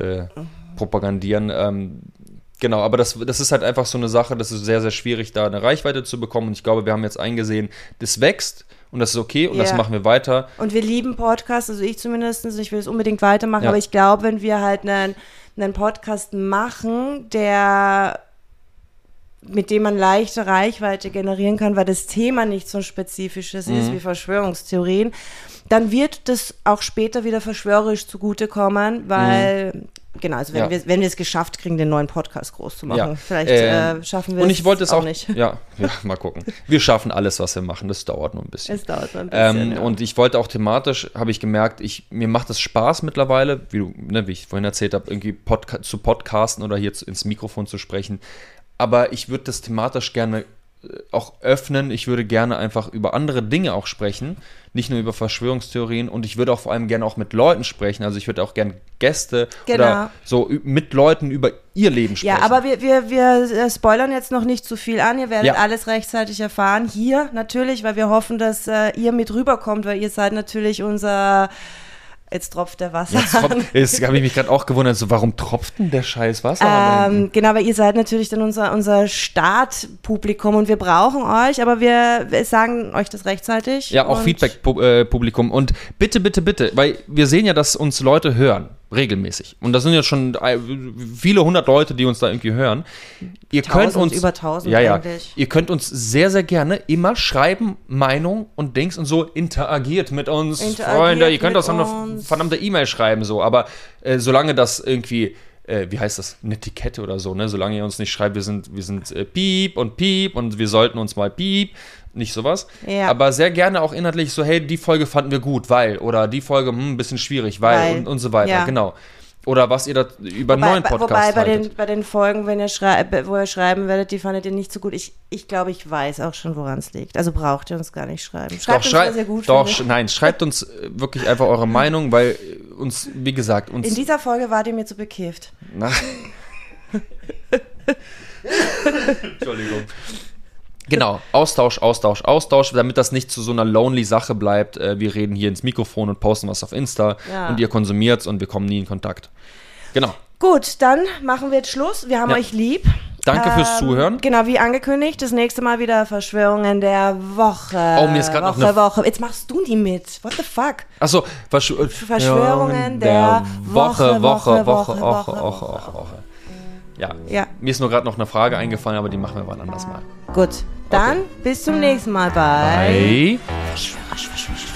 propagandieren. Genau, aber das ist halt einfach so eine Sache, das ist sehr, sehr schwierig, da eine Reichweite zu bekommen und ich glaube, wir haben jetzt eingesehen, das wächst und das ist okay und das machen wir weiter. Und wir lieben Podcasts, also ich zumindest, ich will es unbedingt weitermachen, Ja. aber ich glaube, wenn wir halt einen Podcast machen, mit dem man leichte Reichweite generieren kann, weil das Thema nicht so spezifisches ist wie Verschwörungstheorien, dann wird das auch später wieder verschwörerisch zugutekommen, weil, genau, also wenn wir es geschafft kriegen, den neuen Podcast groß zu machen, Ja. vielleicht schaffen wir Und ich wollte es auch nicht. Ja, mal gucken. Wir schaffen alles, was wir machen, das dauert nur ein bisschen. Es dauert noch ein bisschen, Und ich wollte auch thematisch, habe ich gemerkt, mir macht es Spaß mittlerweile, wie ich vorhin erzählt habe, irgendwie zu podcasten oder hier ins Mikrofon zu sprechen. Aber ich würde das thematisch gerne auch öffnen. Ich würde gerne einfach über andere Dinge auch sprechen, nicht nur über Verschwörungstheorien. Und ich würde auch vor allem gerne auch mit Leuten sprechen. Also ich würde auch gerne Gäste oder so mit Leuten über ihr Leben sprechen. Ja, aber wir spoilern jetzt noch nicht zu viel an. Ihr werdet alles rechtzeitig erfahren. Hier natürlich, weil wir hoffen, dass ihr mit rüberkommt, weil ihr seid natürlich unser... Jetzt tropft der Wasser. Jetzt habe ich mich gerade auch gewundert, so, warum tropft denn der scheiß Wasser? Genau, weil ihr seid natürlich dann unser Startpublikum und wir brauchen euch, aber wir sagen euch das rechtzeitig. Ja, auch Feedback-Publikum. Und bitte, bitte, bitte, weil wir sehen ja, dass uns Leute hören, regelmäßig. Und das sind ja schon viele 100 Leute, die uns da irgendwie hören. Ihr könnt uns über 1000 eigentlich. Ihr könnt uns sehr, sehr gerne immer schreiben, Meinung und Dings und so, interagiert mit uns, Freunde. Ihr könnt das an eine verdammte E-Mail schreiben, so. Aber solange das irgendwie, wie heißt das, eine Etikette oder so, ne? Solange ihr uns nicht schreibt, wir sind piep und wir sollten uns mal piep, nicht sowas. Ja. Aber sehr gerne auch inhaltlich so, hey, die Folge fanden wir gut, weil, oder die Folge, ein bisschen schwierig, weil. Und so weiter, genau. Oder was ihr da über einen neuen Podcast haltet. Bei den Folgen, wo ihr schreiben werdet, die fandet ihr nicht so gut. Ich glaube, ich weiß auch schon, woran es liegt. Also braucht ihr uns gar nicht schreiben. Schreibt uns, was ihr gut findet. Nein, schreibt uns wirklich einfach eure Meinung, weil uns, wie gesagt, in dieser Folge wart ihr mir zu bekifft. Entschuldigung. Genau, Austausch, damit das nicht zu so einer lonely Sache bleibt. Wir reden hier ins Mikrofon und posten was auf Insta und ihr konsumiert es und wir kommen nie in Kontakt. Genau. Gut, dann machen wir jetzt Schluss. Wir haben euch lieb. Danke fürs Zuhören. Genau, wie angekündigt, das nächste Mal wieder Verschwörungen der Woche. Oh, mir ist gerade noch eine Woche. Jetzt machst du die mit. What the fuck? Achso, Verschwörungen der Woche. Ja. Mir ist nur gerade noch eine Frage eingefallen, aber die machen wir wann anders mal. Gut, dann bis zum nächsten Mal bei Verschwörer.